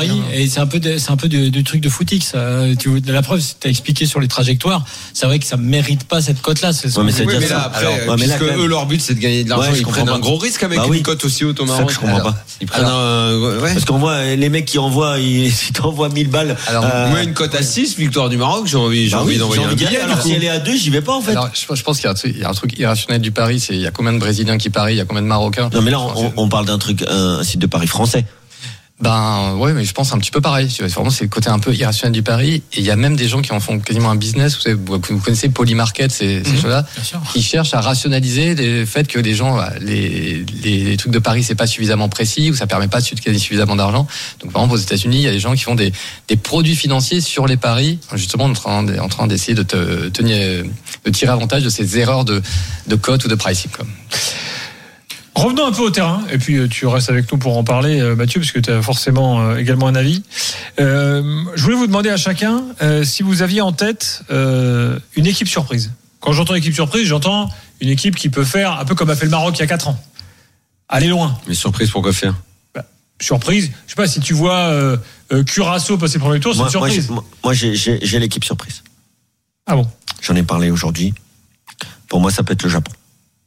paris, et c'est un peu, de, c'est un peu du, du truc de footix. Euh, tu, la preuve, tu as expliqué sur les trajectoires. C'est vrai que ça mérite pas cette cote-là. C'est ouais, mais, c'est oui, mais ça. là, après, Alors, ouais, mais puisque là, eux, leur but, c'est de gagner de l'argent. Ouais, ils prennent pas. un gros risque avec bah, une oui. cote aussi haute au C'est Maroc. ça que je comprends Alors, pas. Ils prennent alors, un, ouais. Parce qu'on voit les mecs qui envoient, ils, si t'envoies mille balles. Alors, euh, moi, une cote à six, victoire du Maroc, j'ai envie, j'ai bah envie oui, d'envoyer j'ai un envie d'y billet. aller. Alors si elle est à deux, j'y vais pas en fait. Alors, je, je pense qu'il y a, un truc, il y a un truc irrationnel du pari, c'est il y a combien de Brésiliens qui parient, il y a combien de Marocains. Non mais là, on, on parle d'un truc, un site de paris français. Ben ouais, mais je pense un petit peu pareil. Vraiment, c'est le côté un peu irrationnel du pari. Et il y a même des gens qui en font quasiment un business. Vous, savez, vous connaissez Polymarket, ces, mmh, ces choses-là, qui cherchent à rationaliser le fait que les gens, les, les, les trucs de paris, c'est pas suffisamment précis ou ça permet pas de gagner suffisamment d'argent. Donc par exemple, aux États-Unis, il y a des gens qui font des, des produits financiers sur les paris, justement en train, en train d'essayer de, te, tenir, de tirer avantage de ces erreurs de, de cote ou de pricing. Quoi. Revenons un peu au terrain, et puis tu restes avec nous pour en parler, Mathieu, parce que tu as forcément également un avis. Euh, je voulais vous demander à chacun euh, si vous aviez en tête euh, une équipe surprise. Quand j'entends équipe surprise, j'entends une équipe qui peut faire un peu comme a fait le Maroc il y a quatre ans. Aller loin. Mais surprise, pourquoi faire? Bah, surprise, je sais pas, si tu vois euh, euh, Curaçao passer premier tour, c'est moi, une surprise. Moi, j'ai, moi j'ai, j'ai, j'ai l'équipe surprise. Ah bon? J'en ai parlé aujourd'hui. Pour moi, ça peut être le Japon.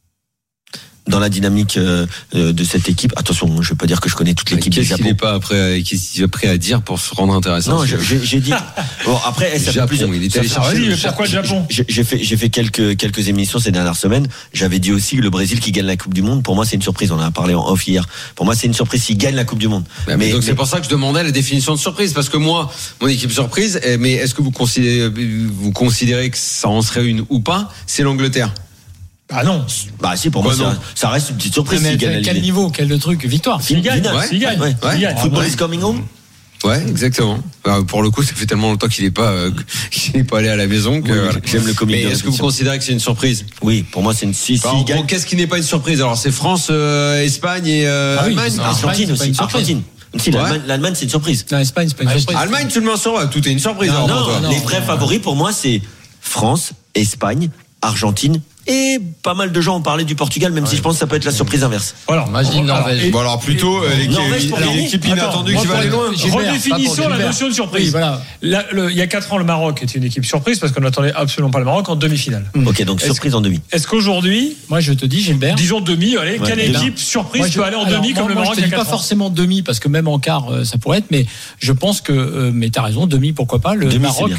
Dans la dynamique euh, de cette équipe, attention, je ne veux pas dire que je connais toute l'équipe du Japon. Qu'est-ce qu'il n'est pas après, qu'est-ce qu'il est prêt à dire pour se rendre intéressant? Non, j'ai, j'ai dit. Bon, après, ça Japon, fait plus. Il est allé chercher. Mais pourquoi le Japon? J'ai, j'ai fait, j'ai fait quelques quelques émissions ces dernières semaines. J'avais dit aussi que le Brésil qui gagne la Coupe du Monde. Pour moi, c'est une surprise. On en a parlé en off hier. Pour moi, c'est une surprise s'il gagne la Coupe du Monde. Mais, mais donc mais, c'est pour ça que je demandais la définition de surprise, parce que moi, mon équipe surprise. Mais est-ce que vous considérez, vous considérez que ça en serait une ou pas? C'est l'Angleterre. Ah non. Bah si, pour bah moi ça, ça reste une petite surprise. Mais quel, quel niveau, quel truc, victoire. S'il gagne, ouais, s'il gagne, ouais, ouais. gagne. Football is coming home. Ouais, exactement. Alors, pour le coup, ça fait tellement longtemps qu'il n'est pas, euh, qu'il n'est pas allé à la maison que oui, voilà. J'aime le comique. Mais est-ce que vous considérez que c'est une surprise? Oui, pour moi c'est une si. Bah, si gagne... Qu'est-ce qui n'est pas une surprise? Alors c'est France, euh, Espagne et euh, ah oui, Allemagne. Argentine aussi. Argentine. Si, ouais. l'Allemagne, l'Allemagne, c'est une surprise. Non, Espagne, c'est pas une surprise. Allemagne, tu le mets sur, tout est une surprise. Non, alors, non, non, les vrais favoris pour moi, c'est France, Espagne, Argentine. Et pas mal de gens ont parlé du Portugal, même ouais. si je pense que ça peut être la surprise inverse. Alors, imagine Norvège. Et, bon alors plutôt euh, l'équipe, Norvège pour l'équipe inattendue qui va aller loin. Redéfinissons la notion de surprise. Oui, voilà. Là, le, il y a quatre ans, le Maroc était une équipe surprise parce qu'on n'attendait absolument pas le Maroc en demi-finale. Mmh. Ok, donc est-ce surprise en demi. Est-ce qu'aujourd'hui, moi je te dis Gilbert, disons demi, allez, ouais, quelle équipe bien. surprise moi, je, peut aller en alors, demi moi, comme moi, le Maroc? Je te dis pas forcément demi parce que même en quart euh, ça pourrait être, mais je pense que, euh, mais t'as raison, demi pourquoi pas. Le demi, Maroc,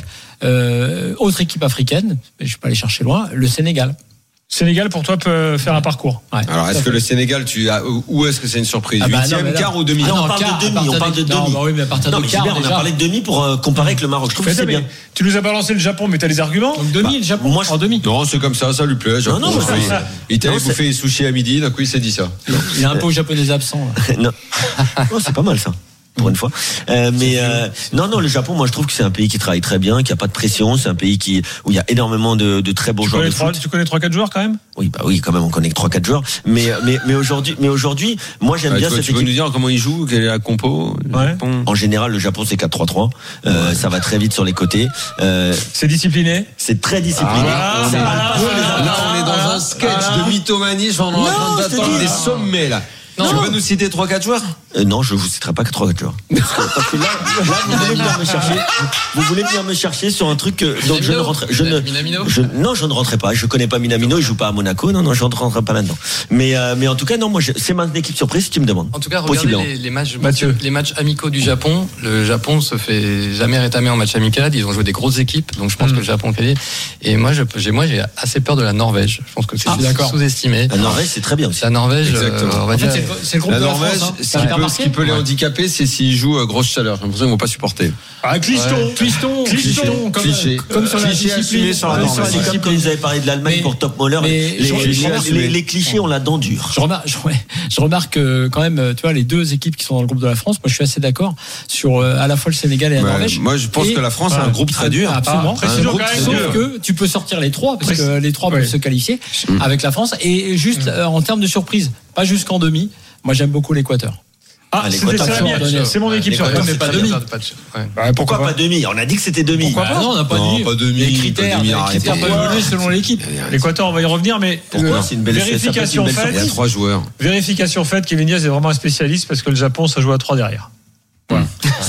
euh, autre équipe africaine, je vais pas aller chercher loin, le Sénégal. Sénégal pour toi peut faire un parcours. Ouais, alors est-ce que le Sénégal, tu as, où est-ce que c'est une surprise? Huitième, ah bah quart ou demi? Non, on parle de demi. On parle de demi. Non, oui, mais à partir non, de mais quart, on a parlé de demi pour euh, comparer avec le Maroc. Je trouve que c'est bien. Tu nous as balancé le Japon, mais t'as les arguments. Donc demi, bah, le Japon. Moi, je... en demi. Non, c'est comme ça, ça lui plaît. Non, non, ça, ça. Il était allé bouffer les sushis à midi, d'un coup il s'est dit ça. Il est un peu au japonais absent. Non, c'est pas mal ça. Pour une fois, euh, mais euh, non, non, le Japon, moi je trouve que c'est un pays qui travaille très bien, qui a pas de pression, c'est un pays qui où il y a énormément de, de très bons tu joueurs de trois, foot. Tu connais trois quatre joueurs quand même? Oui, bah oui, quand même, on connaît que trois quatre joueurs. Mais mais mais aujourd'hui, mais aujourd'hui, moi j'aime ouais, bien tu cette tu équipe. Tu peux nous dire comment ils jouent, quelle est la compo? Ouais. En général, le Japon c'est quatre trois trois. Euh, ouais. Ça va très vite sur les côtés. Euh, c'est discipliné. C'est très discipliné. Ah, ça là, là, là, on est dans un sketch ah, de mythomanie. On est en train d'attendre des sommets là. Non, tu peux nous citer trois quatre joueurs? euh, Non, je vous citerai pas que trois quatre joueurs. Parce que, parce que là, là, vous voulez venir me chercher. Vous voulez venir me chercher sur un truc que, donc je ne rentre, je ne, je, non, je ne rentrerai pas. Je connais pas Minamino, il joue pas à Monaco. Non, non, je ne rentrerai pas là-dedans. Mais, euh, mais en tout cas, non, moi, je, c'est ma équipe surprise si tu me demandes. En tout cas, regardez les, les matchs, Mathieu. les matchs amicaux du Japon. Le Japon se fait jamais rétamer en match amical. Ils ont joué des grosses équipes, donc je pense mmh. que le Japon qualifie. Et moi, je, j'ai, moi, j'ai assez peur de la Norvège. Je pense que c'est ah, sous-estimé. La Norvège, c'est très bien aussi. La Norvège, exactement. Euh, on va en dire, fait, c'est, c'est le groupe de la France. Hein. Ce, qui peut, ce qui peut les handicaper, c'est s'ils jouent à grosse chaleur. J'ai l'impression qu'ils vont pas supporter. Ah, Cliston, ouais. Cliston, Cliston, comme, cliché. comme sur la discipline. Sur la c'est comme quand ils avaient parlé de l'Allemagne mais, pour Top Moller. Les, les, les, les, les clichés ont la dent dure. Je remarque, je, je remarque euh, quand même, tu vois, les deux équipes qui sont dans le groupe de la France. Moi, je suis assez d'accord sur euh, à la fois le Sénégal et la ouais, Norvège. Moi, je pense et, que la France a un groupe très dur. Absolument. Sauf que tu peux sortir les trois parce que les trois peuvent se qualifier avec la France. Et juste en termes de surprise, pas jusqu'en demi. Moi, j'aime beaucoup l'Équateur. Ah, c'est, c'est, c'est mon équipe sur toi, mais pas demi. Ouais. Bah, pourquoi, pourquoi pas demi? On a dit que c'était demi. Pourquoi bah, pas? Non, on n'a pas non, dit. Pas demi. Les critères, les critères peuvent évoluer selon l'équipe. L'Équateur, on va y revenir, mais pourquoi? C'est une belle vérification faite. Il y a trois joueurs. Vérification faite. Kevin Diaz est vraiment un spécialiste parce que le Japon, ça joue à trois derrière. Voilà.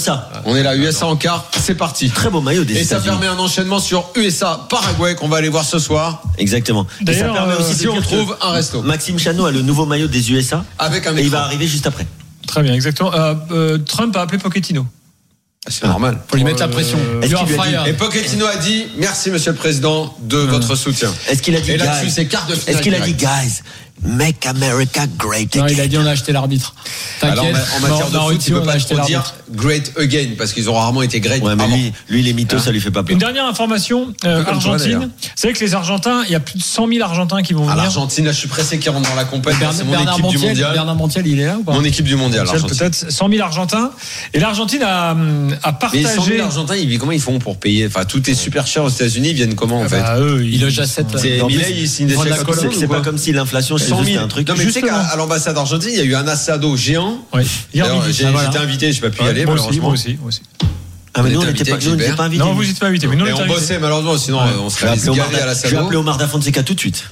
ça. On est là, U S A en quart, c'est parti. Très beau maillot des Et ça États-Unis. permet un enchaînement sur U S A Paraguay qu'on va aller voir ce soir. Exactement. Et ça D'ailleurs, permet euh, aussi Si de on dire trouve que un resto Maxime Chanot a le nouveau maillot des U S A avec un et il écran. va arriver juste après. Très bien, exactement. Euh, euh, Trump a appelé Pochettino. C'est normal. Faut lui mettre la pression. Euh, Est-ce You are qu'il lui a dit- fired. Et Pochettino a dit merci Monsieur le Président de votre soutien. Est-ce qu'il a dit Et là-dessus, guys c'est quart de finale Est-ce qu'il a dit direct. guys, make America great Non, again? il a dit on a acheté l'arbitre. Alors T'inquiète. en matière de on a foot, réussi, il ne on peut a pas acheté trop dire l'arbitre. great again parce qu'ils ont rarement été great. Ouais, mais avant. lui, lui, les mythos, Hein ça lui fait pas peur. Une dernière information, euh, Un peu comme toi, Argentine. d'ailleurs. C'est vrai que les Argentins, il y a plus de cent mille Argentins qui vont À venir. l'Argentine, là, je suis pressé qu'ils rentrent dans la compète. Bernard, C'est mon Bernard équipe du Montiel, mondial. Bernard Montiel, il est là ou pas? Mon équipe du mondial, Mondial, l'Argentine. peut-être cent mille Argentins. Et l'Argentine a, a Mais cent mille partagé. Argentins, ils- comment ils font pour payer? Enfin, tout est super cher aux États-Unis. Ils viennent comment en Ah fait? bah, eux, Il loge à sept. C'est En plus, Milei, il signe des prend de chèques la comme ça, colonne ou C'est quoi pas comme si l'inflation c'est cent juste mille. un truc. Non, mais tu sais Justement. qu'à à l'ambassade d'Argentine, il y a eu un assado géant. Ouais. Hier D'ailleurs, midi. j'ai- Ah, voilà. J'étais invité, je n'ai pas pu y Ouais, aller moi aussi, malheureusement. moi aussi, moi aussi. Ah, mais On nous, on était n'était pas, invité nous, on avec n'était pas invités. Non, vous n'êtes pas invités, mais nous, on Et est on invités. bossait malheureusement, sinon Ouais. on Je serait vais allé se appeler Omar galer à Da- la je vais appeler Sado. Omar Da Fonseca tout de suite.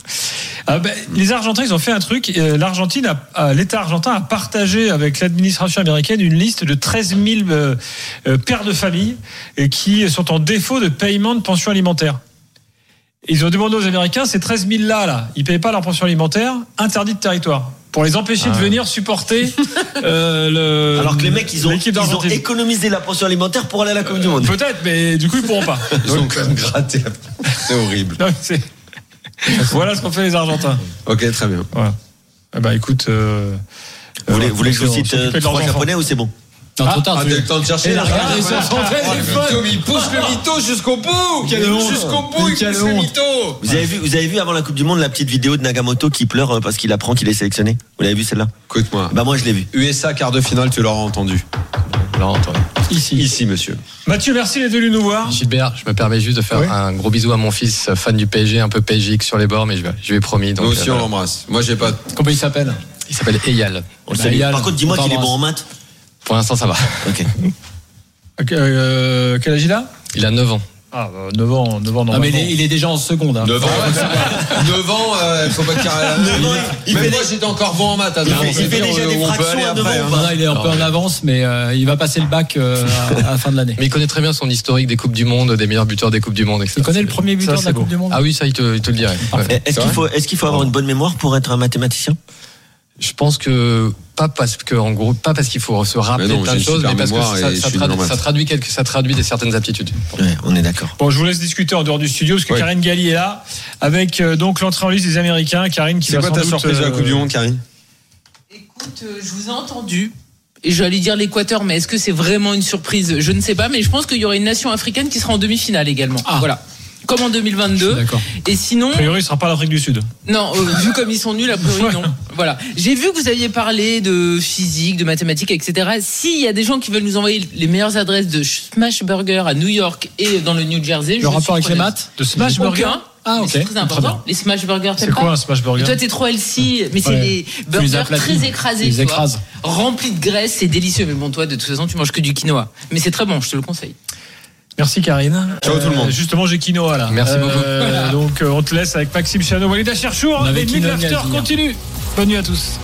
Ah ben, les Argentins, ils ont fait un truc. euh, L'Argentine, a- a- l'État argentin a partagé avec l'administration américaine une liste de treize mille euh, euh, pères de famille euh, qui sont en défaut de paiement de pension alimentaire. Ils ont demandé aux Américains, ces treize mille là, là, ils ne payent pas leur pension alimentaire, interdit de territoire, pour les empêcher de venir supporter euh, le. Alors que les mecs, ils ont, l'équipe ils ont d'Argentine. économisé la pension alimentaire pour aller à la Coupe du Monde. Peut-être, mais du coup, ils ne pourront pas. Ils ont quand même gratté. C'est horrible. Non, c'est- voilà ce qu'ont fait les Argentins. Ok, très bien. Voilà. Eh ben, écoute. euh, Vous voulez, euh, vous voulez que je vous cite s'occuper euh, de leurs trois enfants. japonais ou c'est bon? Non, trop tard. Ah, tu- t'as le temps de chercher. Et là. regarde, ils sont Ah, sur oh, le téléphone. mytho, mais il pousse le mytho jusqu'au bout. Quelle honte. Jusqu'au bout, il Quelle pousse le honte. mytho. Vous avez vu, vous avez vu avant la Coupe du Monde la petite vidéo de Nagamoto qui pleure euh, parce qu'il apprend qu'il est sélectionné? Vous l'avez vu celle-là? Écoute-moi. Bah moi je l'ai vu. U S A quart de finale, tu l'auras entendu. Non, attendez. Ici. Ici, monsieur. Mathieu, merci d'être venu nous voir. Gilbert, je me permets juste de faire Oui. un gros bisou à mon fils, fan du P S G, un peu P S G X sur les bords, mais je, vais- je lui ai promis. Donc, Nous aussi, euh, on voilà. l'embrasse. Moi, j'ai pas. Comment il s'appelle? Il s'appelle Eyal. On le Bah, salue. Yann, Par contre, dis-moi on qu'il est bon t'embrasse. en maths. Pour l'instant, ça va. Ok. Euh, quel âge il a? Il a neuf ans. Ah, bah, neuf ans, neuf ans Ah, mais normalement. il est, il est déjà en seconde. hein. neuf ans, neuf ans, euh, faut pas qu'il neuf ans, il Même fait moi, des- j'étais encore bon en maths. à Il neuf ans, fait- il c'est fait dire déjà où des on peut fractions aller à neuf après, ans, hein. quoi. Non, il est un peu en avance, mais euh, il va passer le bac euh, à, à la fin de l'année. Mais il connaît très bien son historique des Coupes du Monde, des meilleurs buteurs des Coupes du Monde, et cetera. Il connaît le premier buteur ça, de la c'est Coupe beau. du Monde. Ah oui, ça, il te, il te le dirait. Ouais. Est-ce C'est qu'il vrai faut, est-ce qu'il faut avoir une bonne mémoire pour être un mathématicien? Je pense que pas parce que en gros pas parce qu'il faut se rappeler Mais non, plein j'ai de une choses, super mais parce que mémoire ça, et ça je suis tradu- nul en ça maths. traduit quelque, ça traduit des certaines aptitudes. Ouais, on est d'accord. Bon, je vous laisse discuter en dehors du studio parce que Ouais. Karine Galli est là avec euh, donc l'entrée en liste des Américains. Karine qui C'est va quoi sans ta doute, surprise de la euh, Coupe du Monde, Karine? Écoute, euh, je vous ai entendu. Et j'allais dire l'Équateur, mais est-ce que c'est vraiment une surprise? Je ne sais pas, mais je pense qu'il y aura une nation africaine qui sera en demi-finale également. Ah. Voilà. Comme en deux mille Je vingt-deux. suis d'accord. Et sinon, A priori, ce sera pas l'Afrique du Sud. non, euh, vu comme ils sont nuls, a priori, non. Voilà. J'ai vu que vous aviez parlé de physique, de mathématiques, et cetera. S'il y a des gens qui veulent nous envoyer les meilleures adresses de Smash Burger à New York et dans le New Jersey, je Le rapport suis avec les preneuse. maths De Smash Burger. Aucun. Ah, Mais ok. C'est très Très important. bien. Les Smash Burgers, C'est t'aimes quoi pas un Smash Burger? Et toi, t'es trop healthy, mais c'est Ouais. des Tu les burgers aplatis. très écrasés. Tu les tu vois. écrases. Remplis de graisse, c'est délicieux. Mais bon, toi, de toute façon, tu manges que du quinoa. Mais c'est très bon, je te le conseille. Merci Karine. Ciao tout le monde. Justement, j'ai quinoa là. Merci beaucoup. Euh, donc, euh, on te laisse avec Maxime Chano, Walida Cherchour. On avait Les nuits de quinoa, l'after Niazi, hein. continuent. Bonne nuit à tous.